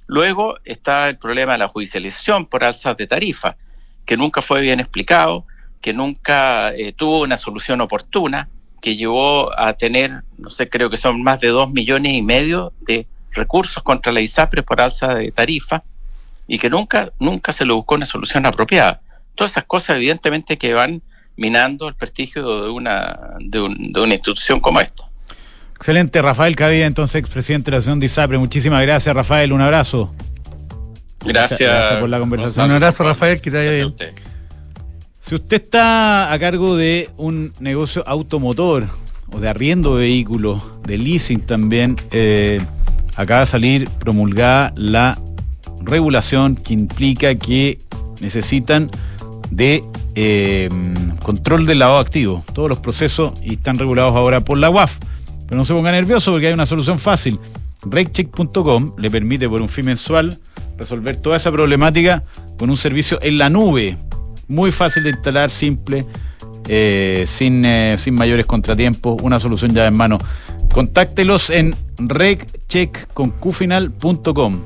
Luego está el problema de la judicialización por alzas de tarifa, que nunca fue bien explicado, que nunca eh, tuvo una solución oportuna, que llevó a tener, no sé, creo que son más de dos millones y medio de recursos contra la ISAPRES por alza de tarifa, y que nunca, nunca se le buscó una solución apropiada. Todas esas cosas evidentemente que van minando el prestigio de una, de, un, de una institución como esta. Excelente, Rafael Cavida, entonces expresidente de la Asociación de ISAPRES. Muchísimas gracias, Rafael, un abrazo. Gracias, gracias por la conversación. Un abrazo, Rafael, que te vaya bien. Si usted está a cargo de un negocio automotor o de arriendo de vehículos, de leasing también, eh, acaba de salir promulgada la regulación que implica que necesitan de eh, control del lavado activo, todos los procesos, y están regulados ahora por la U A F. Pero no se ponga nervioso porque hay una solución fácil. RegCheck punto com le permite por un fee mensual resolver toda esa problemática con un servicio en la nube. Muy fácil de instalar, simple, eh, sin, eh, sin mayores contratiempos, una solución ya en mano. Contáctelos en regcheck con q final punto com.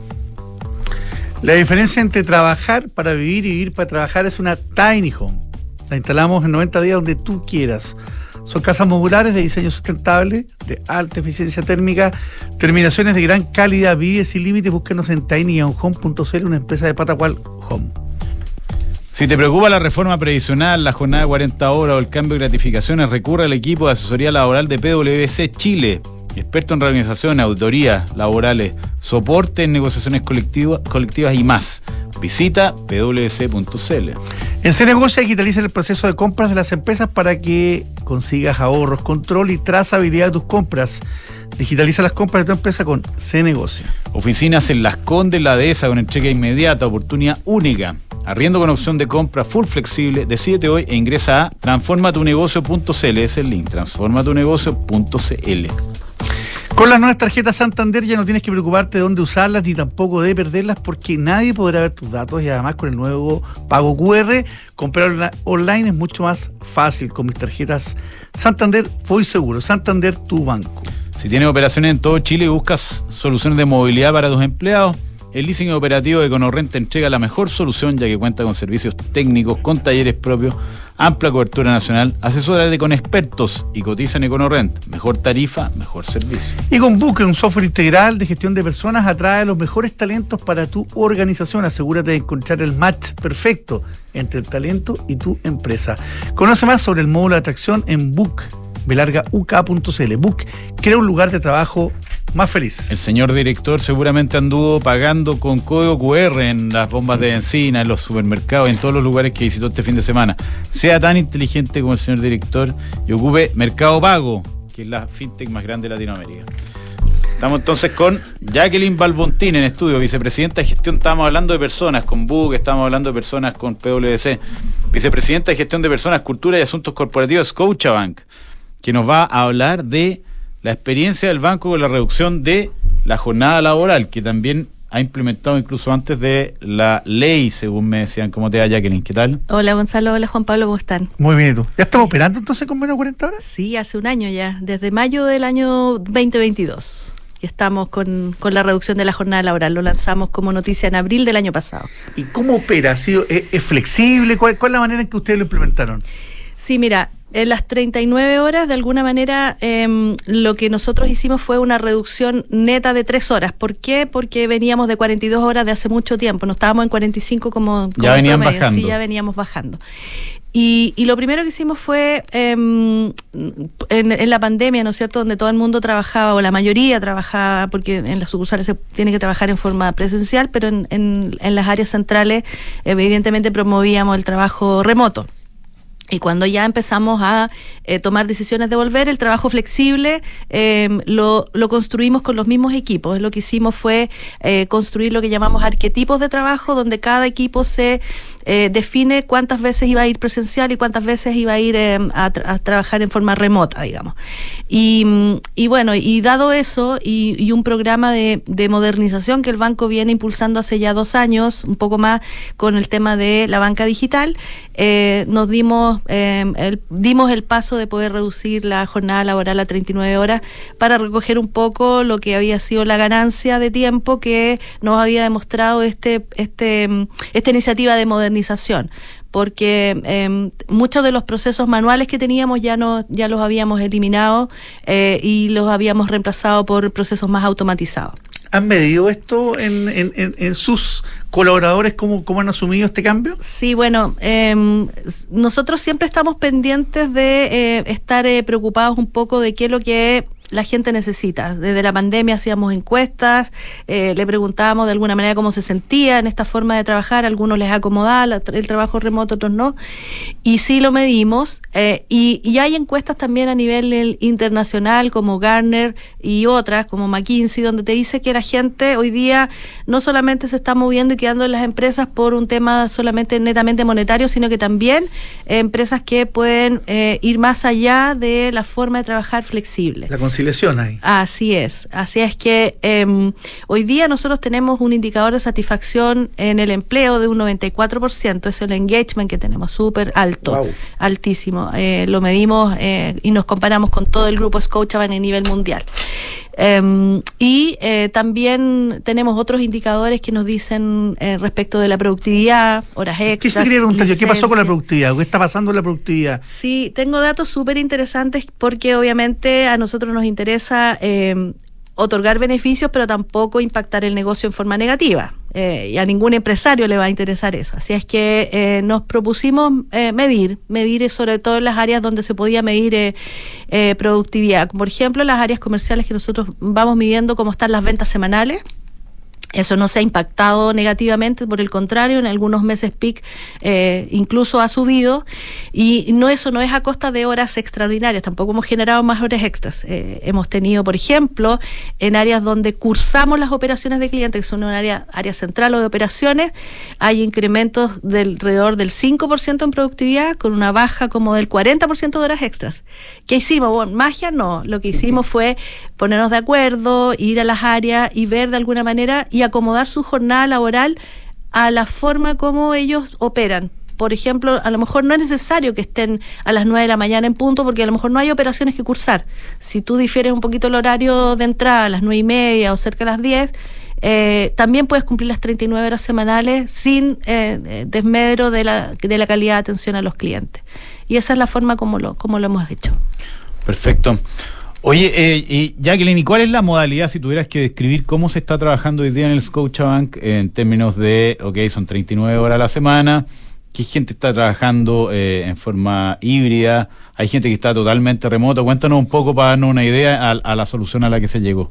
La diferencia entre trabajar para vivir y vivir para trabajar es una tiny home. La instalamos en noventa días donde tú quieras. Son casas modulares de diseño sustentable, de alta eficiencia térmica, terminaciones de gran calidad. Vive sin límites. Búsquenos en tiny home punto c l, una empresa de Patagual Home. Si te preocupa la reforma previsional, la jornada de cuarenta horas o el cambio de gratificaciones, recurre al equipo de asesoría laboral de P W C Chile, experto en reorganización, auditorías laborales, soporte en negociaciones colectivas, colectivas y más. Visita p w c punto c l. En Cenegocia digitaliza el proceso de compras de las empresas para que consigas ahorros, control y trazabilidad de tus compras. Digitaliza las compras de tu empresa con Cenegocia. Oficinas en Las Condes, la Dehesa, con entrega inmediata, oportunidad única. Arriendo con opción de compra full flexible. Decídete hoy e ingresa a transforma tu negocio punto c l. Es el link, transforma tu negocio punto c l. Con las nuevas tarjetas Santander ya no tienes que preocuparte de dónde usarlas ni tampoco de perderlas, porque nadie podrá ver tus datos, y además con el nuevo pago cu erre, comprar online es mucho más fácil. Con mis tarjetas Santander voy seguro. Santander, tu banco. Si tienes operaciones en todo Chile y buscas soluciones de movilidad para tus empleados, el leasing operativo de EconoRent te entrega la mejor solución, ya que cuenta con servicios técnicos, con talleres propios, amplia cobertura nacional, asesórate con expertos y cotiza en EconoRent. Mejor tarifa, mejor servicio. Y con Book, un software integral de gestión de personas, atrae a los mejores talentos para tu organización. Asegúrate de encontrar el match perfecto entre el talento y tu empresa. Conoce más sobre el módulo de atracción en Book, belarga u k punto c l. Book crea un lugar de trabajo más feliz. El señor director seguramente anduvo pagando con código cu erre en las bombas de benzina, en los supermercados, en todos los lugares que visitó este fin de semana. Sea tan inteligente como el señor director y ocupe Mercado Pago, que es la fintech más grande de Latinoamérica. Estamos entonces con Jacqueline Balbontín en estudio, vicepresidenta de gestión. Estábamos hablando de personas con Book, estamos hablando de personas con P W C. Vicepresidenta de gestión de personas, cultura y asuntos corporativos, Scotiabank, que nos va a hablar de la experiencia del banco con la reducción de la jornada laboral, que también ha implementado incluso antes de la ley, según me decían. ¿Cómo te va, Jacqueline? ¿Qué tal? Hola, Gonzalo. Hola, Juan Pablo. ¿Cómo están? Muy bien, ¿y tú? ¿Ya estamos operando entonces con menos cuarenta horas? Sí, hace un año ya, desde mayo del año veinte veintidós. Y estamos con, con la reducción de la jornada laboral. Lo lanzamos como noticia en abril del año pasado. ¿Y cómo opera? ¿Ha sido, es, es flexible? ¿Cuál, ¿Cuál es la manera en que ustedes lo implementaron? Sí, mira, en las treinta y nueve horas, de alguna manera, eh, lo que nosotros hicimos fue una reducción neta de tres horas. ¿Por qué? Porque veníamos de cuarenta y dos horas de hace mucho tiempo. No estábamos en cuarenta y cinco como, como ya venían promedio. Bajando. Sí, ya veníamos bajando. Y, y lo primero que hicimos fue, eh, en, en la pandemia, ¿no es cierto?, donde todo el mundo trabajaba, o la mayoría trabajaba, porque en las sucursales se tiene que trabajar en forma presencial, pero en, en, en las áreas centrales, evidentemente, promovíamos el trabajo remoto. Y cuando ya empezamos a eh, tomar decisiones de volver, el trabajo flexible eh, lo, lo construimos con los mismos equipos. Lo que hicimos fue eh, construir lo que llamamos arquetipos de trabajo, donde cada equipo se eh, define cuántas veces iba a ir presencial y cuántas veces iba a ir eh, a, tra- a trabajar en forma remota, digamos. Y, y bueno, y dado eso, y, y un programa de, de modernización que el banco viene impulsando hace ya dos años, un poco más con el tema de la banca digital, eh, nos dimos, eh, el, dimos el paso de poder reducir la jornada laboral a treinta y nueve horas para recoger un poco lo que había sido la ganancia de tiempo que nos había demostrado este, este, esta iniciativa de modernización, porque eh, muchos de los procesos manuales que teníamos ya no ya los habíamos eliminado eh, y los habíamos reemplazado por procesos más automatizados. ¿Han medido esto en, en, en, en sus colaboradores? ¿Cómo, cómo han asumido este cambio? Sí, bueno, eh, nosotros siempre estamos pendientes de eh, estar eh, preocupados un poco de qué es lo que la gente necesita. Desde la pandemia hacíamos encuestas, eh, le preguntábamos de alguna manera cómo se sentía en esta forma de trabajar, a algunos les acomodaba la, el trabajo remoto, otros no, y sí lo medimos, eh, y, y hay encuestas también a nivel el, internacional como Gartner y otras como McKinsey, donde te dice que la gente hoy día no solamente se está moviendo y quedando en las empresas por un tema solamente netamente monetario, sino que también eh, empresas que pueden eh, ir más allá de la forma de trabajar flexible. La conciliación ahí. Así es, así es que eh, hoy día nosotros tenemos un indicador de satisfacción en el empleo de un noventa y cuatro por ciento, es el engagement que tenemos súper alto, wow. altísimo, eh, lo medimos eh, y nos comparamos con todo el grupo Scotiabank a nivel mundial. Um, y eh, también tenemos otros indicadores que nos dicen eh, respecto de la productividad, horas extras. ¿Qué se quería preguntar yo? ¿Qué pasó con la productividad? ¿Qué está pasando en la productividad? Sí, tengo datos súper interesantes porque obviamente a nosotros nos interesa eh, otorgar beneficios, pero tampoco impactar el negocio en forma negativa. Eh, y a ningún empresario le va a interesar eso. Así es que eh, nos propusimos eh, medir, medir sobre todo en las áreas donde se podía medir eh, eh, productividad. Por ejemplo, las áreas comerciales que nosotros vamos midiendo cómo están las ventas semanales. Eso no se ha impactado negativamente, por el contrario, en algunos meses peak eh, incluso ha subido, y no eso no es a costa de horas extraordinarias, tampoco hemos generado más horas extras. Eh, hemos tenido, por ejemplo, en áreas donde cursamos las operaciones de clientes, que son un área, área central o de operaciones, hay incrementos del alrededor del cinco por ciento en productividad, con una baja como del cuarenta por ciento de horas extras. ¿Qué hicimos? Bueno, magia no, lo que hicimos fue ponernos de acuerdo, ir a las áreas y ver de alguna manera y acomodar su jornada laboral a la forma como ellos operan. Por ejemplo, a lo mejor no es necesario que estén a las nueve de la mañana en punto, porque a lo mejor no hay operaciones que cursar. Si tú difieres un poquito el horario de entrada a las nueve y media o cerca de las diez, eh, también puedes cumplir las treinta y nueve horas semanales sin eh, desmedro de la, de la calidad de atención a los clientes. Y esa es la forma como lo, como lo hemos hecho. Perfecto. Oye, eh, y Jacqueline, ¿y cuál es la modalidad, si tuvieras que describir cómo se está trabajando hoy día en el Scotiabank en términos de, ok, son treinta y nueve horas a la semana, qué gente está trabajando eh, en forma híbrida, hay gente que está totalmente remoto? Cuéntanos un poco para darnos una idea a, a la solución a la que se llegó.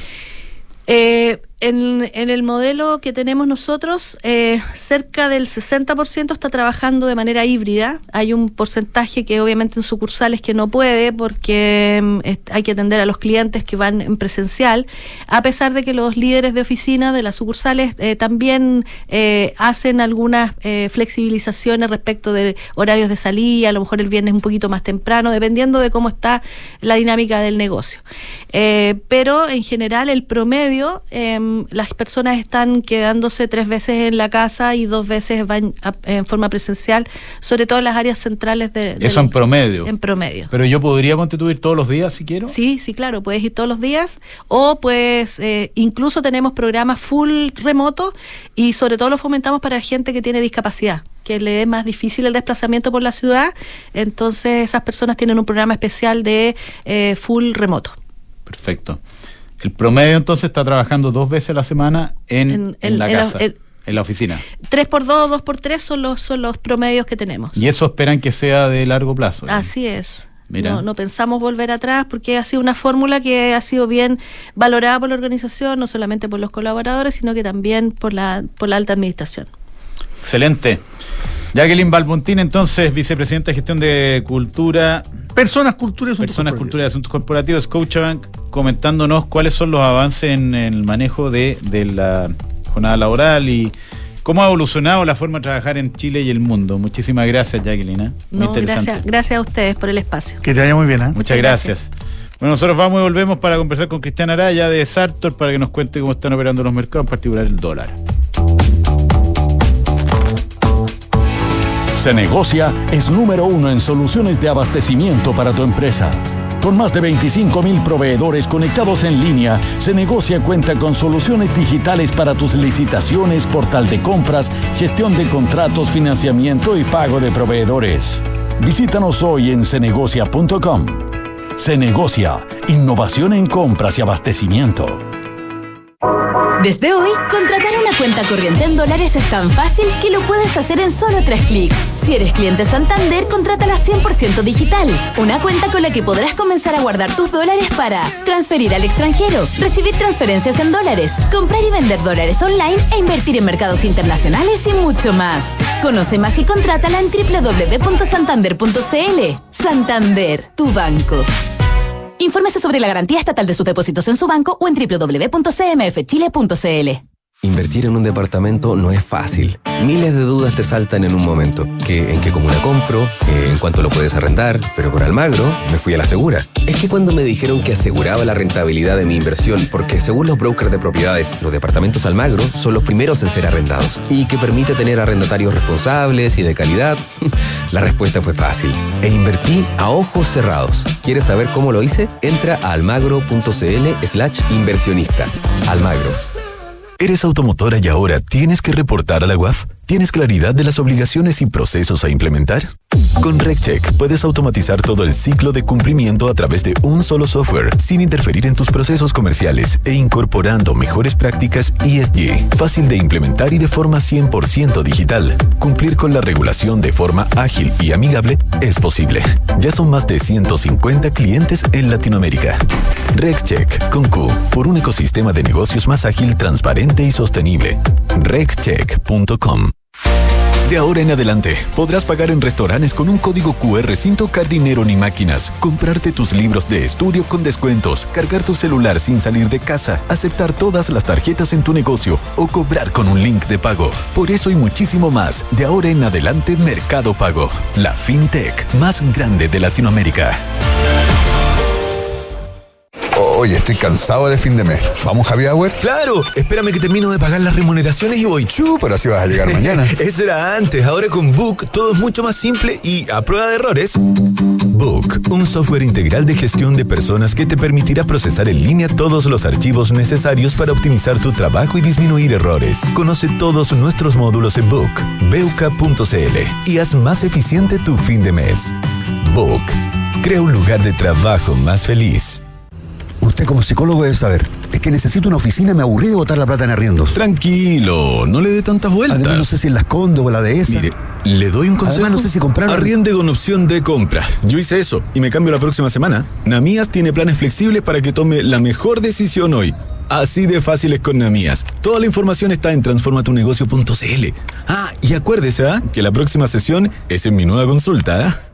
Eh, en, en el modelo que tenemos nosotros, eh, cerca del sesenta por ciento está trabajando de manera híbrida. Hay un porcentaje que obviamente en sucursales que no puede porque eh, hay que atender a los clientes que van en presencial, a pesar de que los líderes de oficina de las sucursales eh, también eh, hacen algunas eh, flexibilizaciones respecto de horarios de salida, a lo mejor el viernes un poquito más temprano, dependiendo de cómo está la dinámica del negocio. Eh, pero en general el promedio, eh, las personas están quedándose tres veces en la casa y dos veces van a, en forma presencial, sobre todo en las áreas centrales de... de Eso en promedio. En promedio. Pero yo podría constituir todos los días si quiero. Sí, sí, claro, puedes ir todos los días o pues eh, incluso tenemos programas full remoto y sobre todo lo fomentamos para gente que tiene discapacidad, que le es más difícil el desplazamiento por la ciudad, entonces esas personas tienen un programa especial de eh, full remoto. Perfecto. El promedio entonces está trabajando dos veces a la semana en, en, en el, la el, casa, el, en la oficina. Tres por dos, dos por tres son los, son los promedios que tenemos. Y eso esperan que sea de largo plazo, ¿no? Así es. Mira. No, no pensamos volver atrás porque ha sido una fórmula que ha sido bien valorada por la organización, no solamente por los colaboradores, sino que también por la, por la alta administración. Excelente. Jacqueline Balbontín, entonces, vicepresidenta de Gestión de Cultura. Personas, Cultura y Asuntos Personas, Cultura y Asuntos Corporativos, Scotiabank, comentándonos cuáles son los avances en el manejo de, de la jornada laboral y, cómo ha evolucionado la forma de trabajar en Chile y el mundo. Muchísimas gracias, Jacqueline. ¿eh? Muy No, interesante. gracias, gracias a ustedes por el espacio. Que te vaya muy bien, ¿eh? Muchas, Muchas gracias. gracias. Bueno, nosotros vamos y volvemos para conversar con Cristian Araya de Sartor para que nos cuente cómo están operando los mercados, en particular el dólar. Cenegocia es número uno en soluciones de abastecimiento para tu empresa. Con más de veinticinco mil proveedores conectados en línea, Cenegocia cuenta con soluciones digitales para tus licitaciones, portal de compras, gestión de contratos, financiamiento y pago de proveedores. Visítanos hoy en cenegocia punto com. Cenegocia, innovación en compras y abastecimiento. Desde hoy, contratar una cuenta corriente en dólares es tan fácil que lo puedes hacer en solo tres clics. Si eres cliente Santander, contrátala cien por ciento digital. Una cuenta con la que podrás comenzar a guardar tus dólares para transferir al extranjero, recibir transferencias en dólares, comprar y vender dólares online e invertir en mercados internacionales y mucho más. Conoce más y contrátala en doble u doble u doble u punto santander punto c l. Santander, tu banco. Infórmese sobre la garantía estatal de sus depósitos en su banco o en doble u doble u doble u punto c m f chile punto c l. Invertir en un departamento no es fácil. Miles de dudas te saltan en un momento. ¿Que, ¿En qué comuna compro? Eh, ¿En cuánto lo puedes arrendar? Pero con Almagro me fui a la segura. Es que cuando me dijeron que aseguraba la rentabilidad de mi inversión, porque según los brokers de propiedades, los departamentos Almagro son los primeros en ser arrendados y que permite tener arrendatarios responsables y de calidad, la respuesta fue fácil. E invertí a ojos cerrados. ¿Quieres saber cómo lo hice? Entra a almagro.cl slash inversionista. Almagro. ¿Eres automotora y ahora tienes que reportar a la U A F? ¿Tienes claridad de las obligaciones y procesos a implementar? Con RecCheck puedes automatizar todo el ciclo de cumplimiento a través de un solo software, sin interferir en tus procesos comerciales e incorporando mejores prácticas E S G. Fácil de implementar y de forma cien por ciento digital. Cumplir con la regulación de forma ágil y amigable es posible. Ya son más de ciento cincuenta clientes en Latinoamérica. RecCheck con Q, por un ecosistema de negocios más ágil, transparente y sostenible. reccheck punto com. De ahora en adelante, podrás pagar en restaurantes con un código Q R sin tocar dinero ni máquinas, comprarte tus libros de estudio con descuentos, cargar tu celular sin salir de casa, aceptar todas las tarjetas en tu negocio o cobrar con un link de pago. Por eso y muchísimo más, de ahora en adelante Mercado Pago, la fintech más grande de Latinoamérica. Oye, estoy cansado de fin de mes. ¿Vamos happy hour? ¡Claro! Espérame que termino de pagar las remuneraciones y voy. Chu, pero así vas a llegar mañana. Eso era antes. Ahora con Book todo es mucho más simple y a prueba de errores. Book, un software integral de gestión de personas que te permitirá procesar en línea todos los archivos necesarios para optimizar tu trabajo y disminuir errores. Conoce todos nuestros módulos en Book, beuca punto c l y haz más eficiente tu fin de mes. Book, crea un lugar de trabajo más feliz. Usted como psicólogo debe saber. Es que necesito una oficina, me aburrí de botar la plata en arriendos. Tranquilo, no le dé tantas vueltas. Además no sé si en la escondo o la de esa. Mire, le doy un consejo. Además no sé si comprar. Arriende con opción de compra. Yo hice eso y me cambio la próxima semana. Namías tiene planes flexibles para que tome la mejor decisión hoy. Así de fácil es con Namías. Toda la información está en transforma tu negocio punto c l. Ah, y acuérdese, ¿eh? que la próxima sesión es en mi nueva consulta, ¿eh?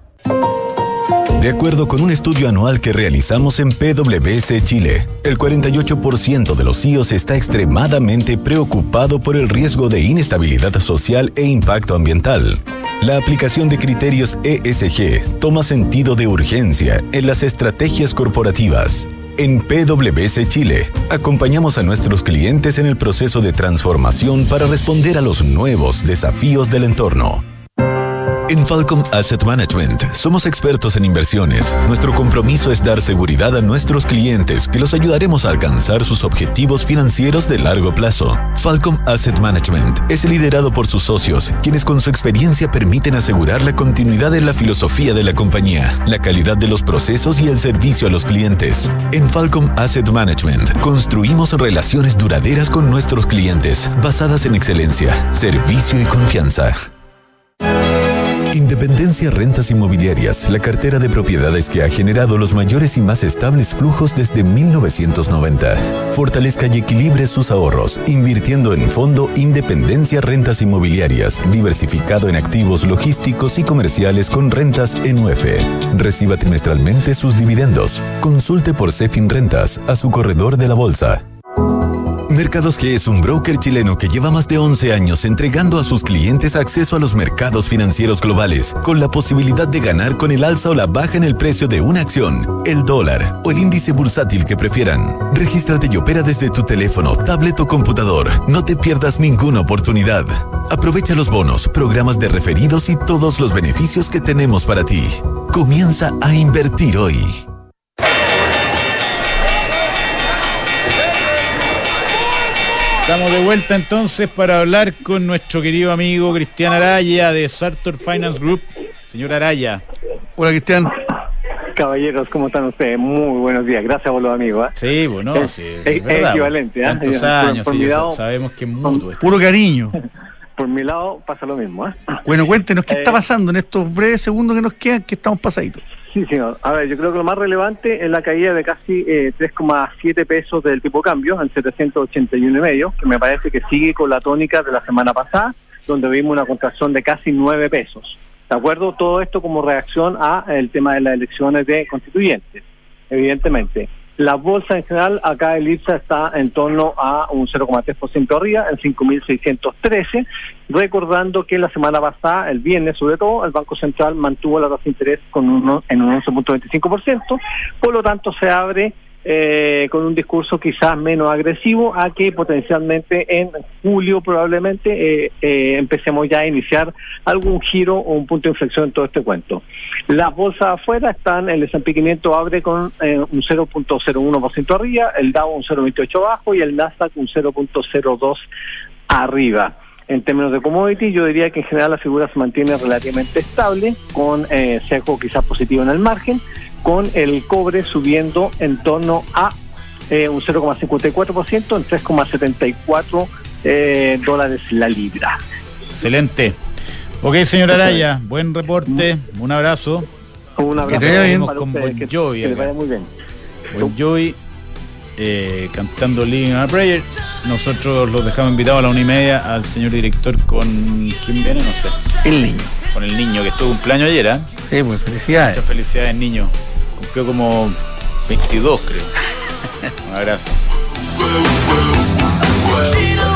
De acuerdo con un estudio anual que realizamos en P W C Chile, el cuarenta y ocho por ciento de los C E Os está extremadamente preocupado por el riesgo de inestabilidad social e impacto ambiental. La aplicación de criterios E S G toma sentido de urgencia en las estrategias corporativas. En P W C Chile, acompañamos a nuestros clientes en el proceso de transformación para responder a los nuevos desafíos del entorno. En Falcom Asset Management somos expertos en inversiones. Nuestro compromiso es dar seguridad a nuestros clientes, que los ayudaremos a alcanzar sus objetivos financieros de largo plazo. Falcom Asset Management es liderado por sus socios, quienes con su experiencia permiten asegurar la continuidad de la filosofía de la compañía, la calidad de los procesos y el servicio a los clientes. En Falcom Asset Management construimos relaciones duraderas con nuestros clientes, basadas en excelencia, servicio y confianza. Independencia Rentas Inmobiliarias, la cartera de propiedades que ha generado los mayores y más estables flujos desde mil novecientos noventa. Fortalezca y equilibre sus ahorros, invirtiendo en Fondo Independencia Rentas Inmobiliarias, diversificado en activos logísticos y comerciales con rentas en U F. Reciba trimestralmente sus dividendos. Consulte por Cefin Rentas a su corredor de la bolsa. Mercados G es un broker chileno que lleva más de once años entregando a sus clientes acceso a los mercados financieros globales, con la posibilidad de ganar con el alza o la baja en el precio de una acción, el dólar o el índice bursátil que prefieran. Regístrate y opera desde tu teléfono, tablet o computador. No te pierdas ninguna oportunidad. Aprovecha los bonos, programas de referidos y todos los beneficios que tenemos para ti. Comienza a invertir hoy. Estamos de vuelta entonces para hablar con nuestro querido amigo Cristian Araya de Sartor Finance Group. Señor Araya. Hola, Cristian. Caballeros, ¿cómo están ustedes? Muy buenos días, gracias por los amigos. ¿eh? Sí, bueno, es, sí, es, es, verdad, es equivalente. ¿eh? Tantos años, por, por sí, lado, sabemos que es mutuo. Puro cariño. Por mi lado pasa lo mismo. ¿eh? Bueno, cuéntenos qué eh, está pasando en estos breves segundos que nos quedan, que estamos pasaditos. Sí, señor. A ver, yo creo que lo más relevante es la caída de casi eh, tres coma siete pesos del tipo de cambio, en setecientos ochenta y uno y medio, que me parece que sigue con la tónica de la semana pasada, donde vimos una contracción de casi nueve pesos. ¿De acuerdo? Todo esto como reacción a el tema de las elecciones de constituyentes, evidentemente. La bolsa en general, acá el I P S A está en torno a un cero coma tres por ciento arriba, en cinco mil seiscientos trece, recordando que la semana pasada, el viernes sobre todo, el Banco Central mantuvo la tasa de interés con uno, en un once punto veinticinco por ciento, por lo tanto se abre eh, con un discurso quizás menos agresivo a que potencialmente en julio probablemente eh, eh, empecemos ya a iniciar algún giro o un punto de inflexión en todo este cuento. Las bolsas afuera están, el S and P quinientos abre con eh, un cero punto cero uno por ciento arriba, el Dow un cero punto veintiocho abajo y el Nasdaq un cero punto cero dos arriba. En términos de commodity, yo diría que en general la figura se mantiene relativamente estable, con eh, sesgo quizás positivo en el margen, con el cobre subiendo en torno a eh, un cero coma cincuenta y cuatro por ciento, en tres coma setenta y cuatro eh, dólares la libra. Excelente. Ok, señor Araya, buen reporte, un abrazo. Un abrazo. Que te bien con ustedes, Bon que, Jovi. Que les vaya muy bien. Bon Jovi eh, cantando Living on a Prayer. Nosotros los dejamos invitados a la una y media al señor director con... ¿Quién viene? No sé. El niño. Con el niño que estuvo cumpleaños ayer, ¿eh? Sí, pues felicidades. Muchas felicidades, niño. Cumplió como veintidós, creo. Un abrazo.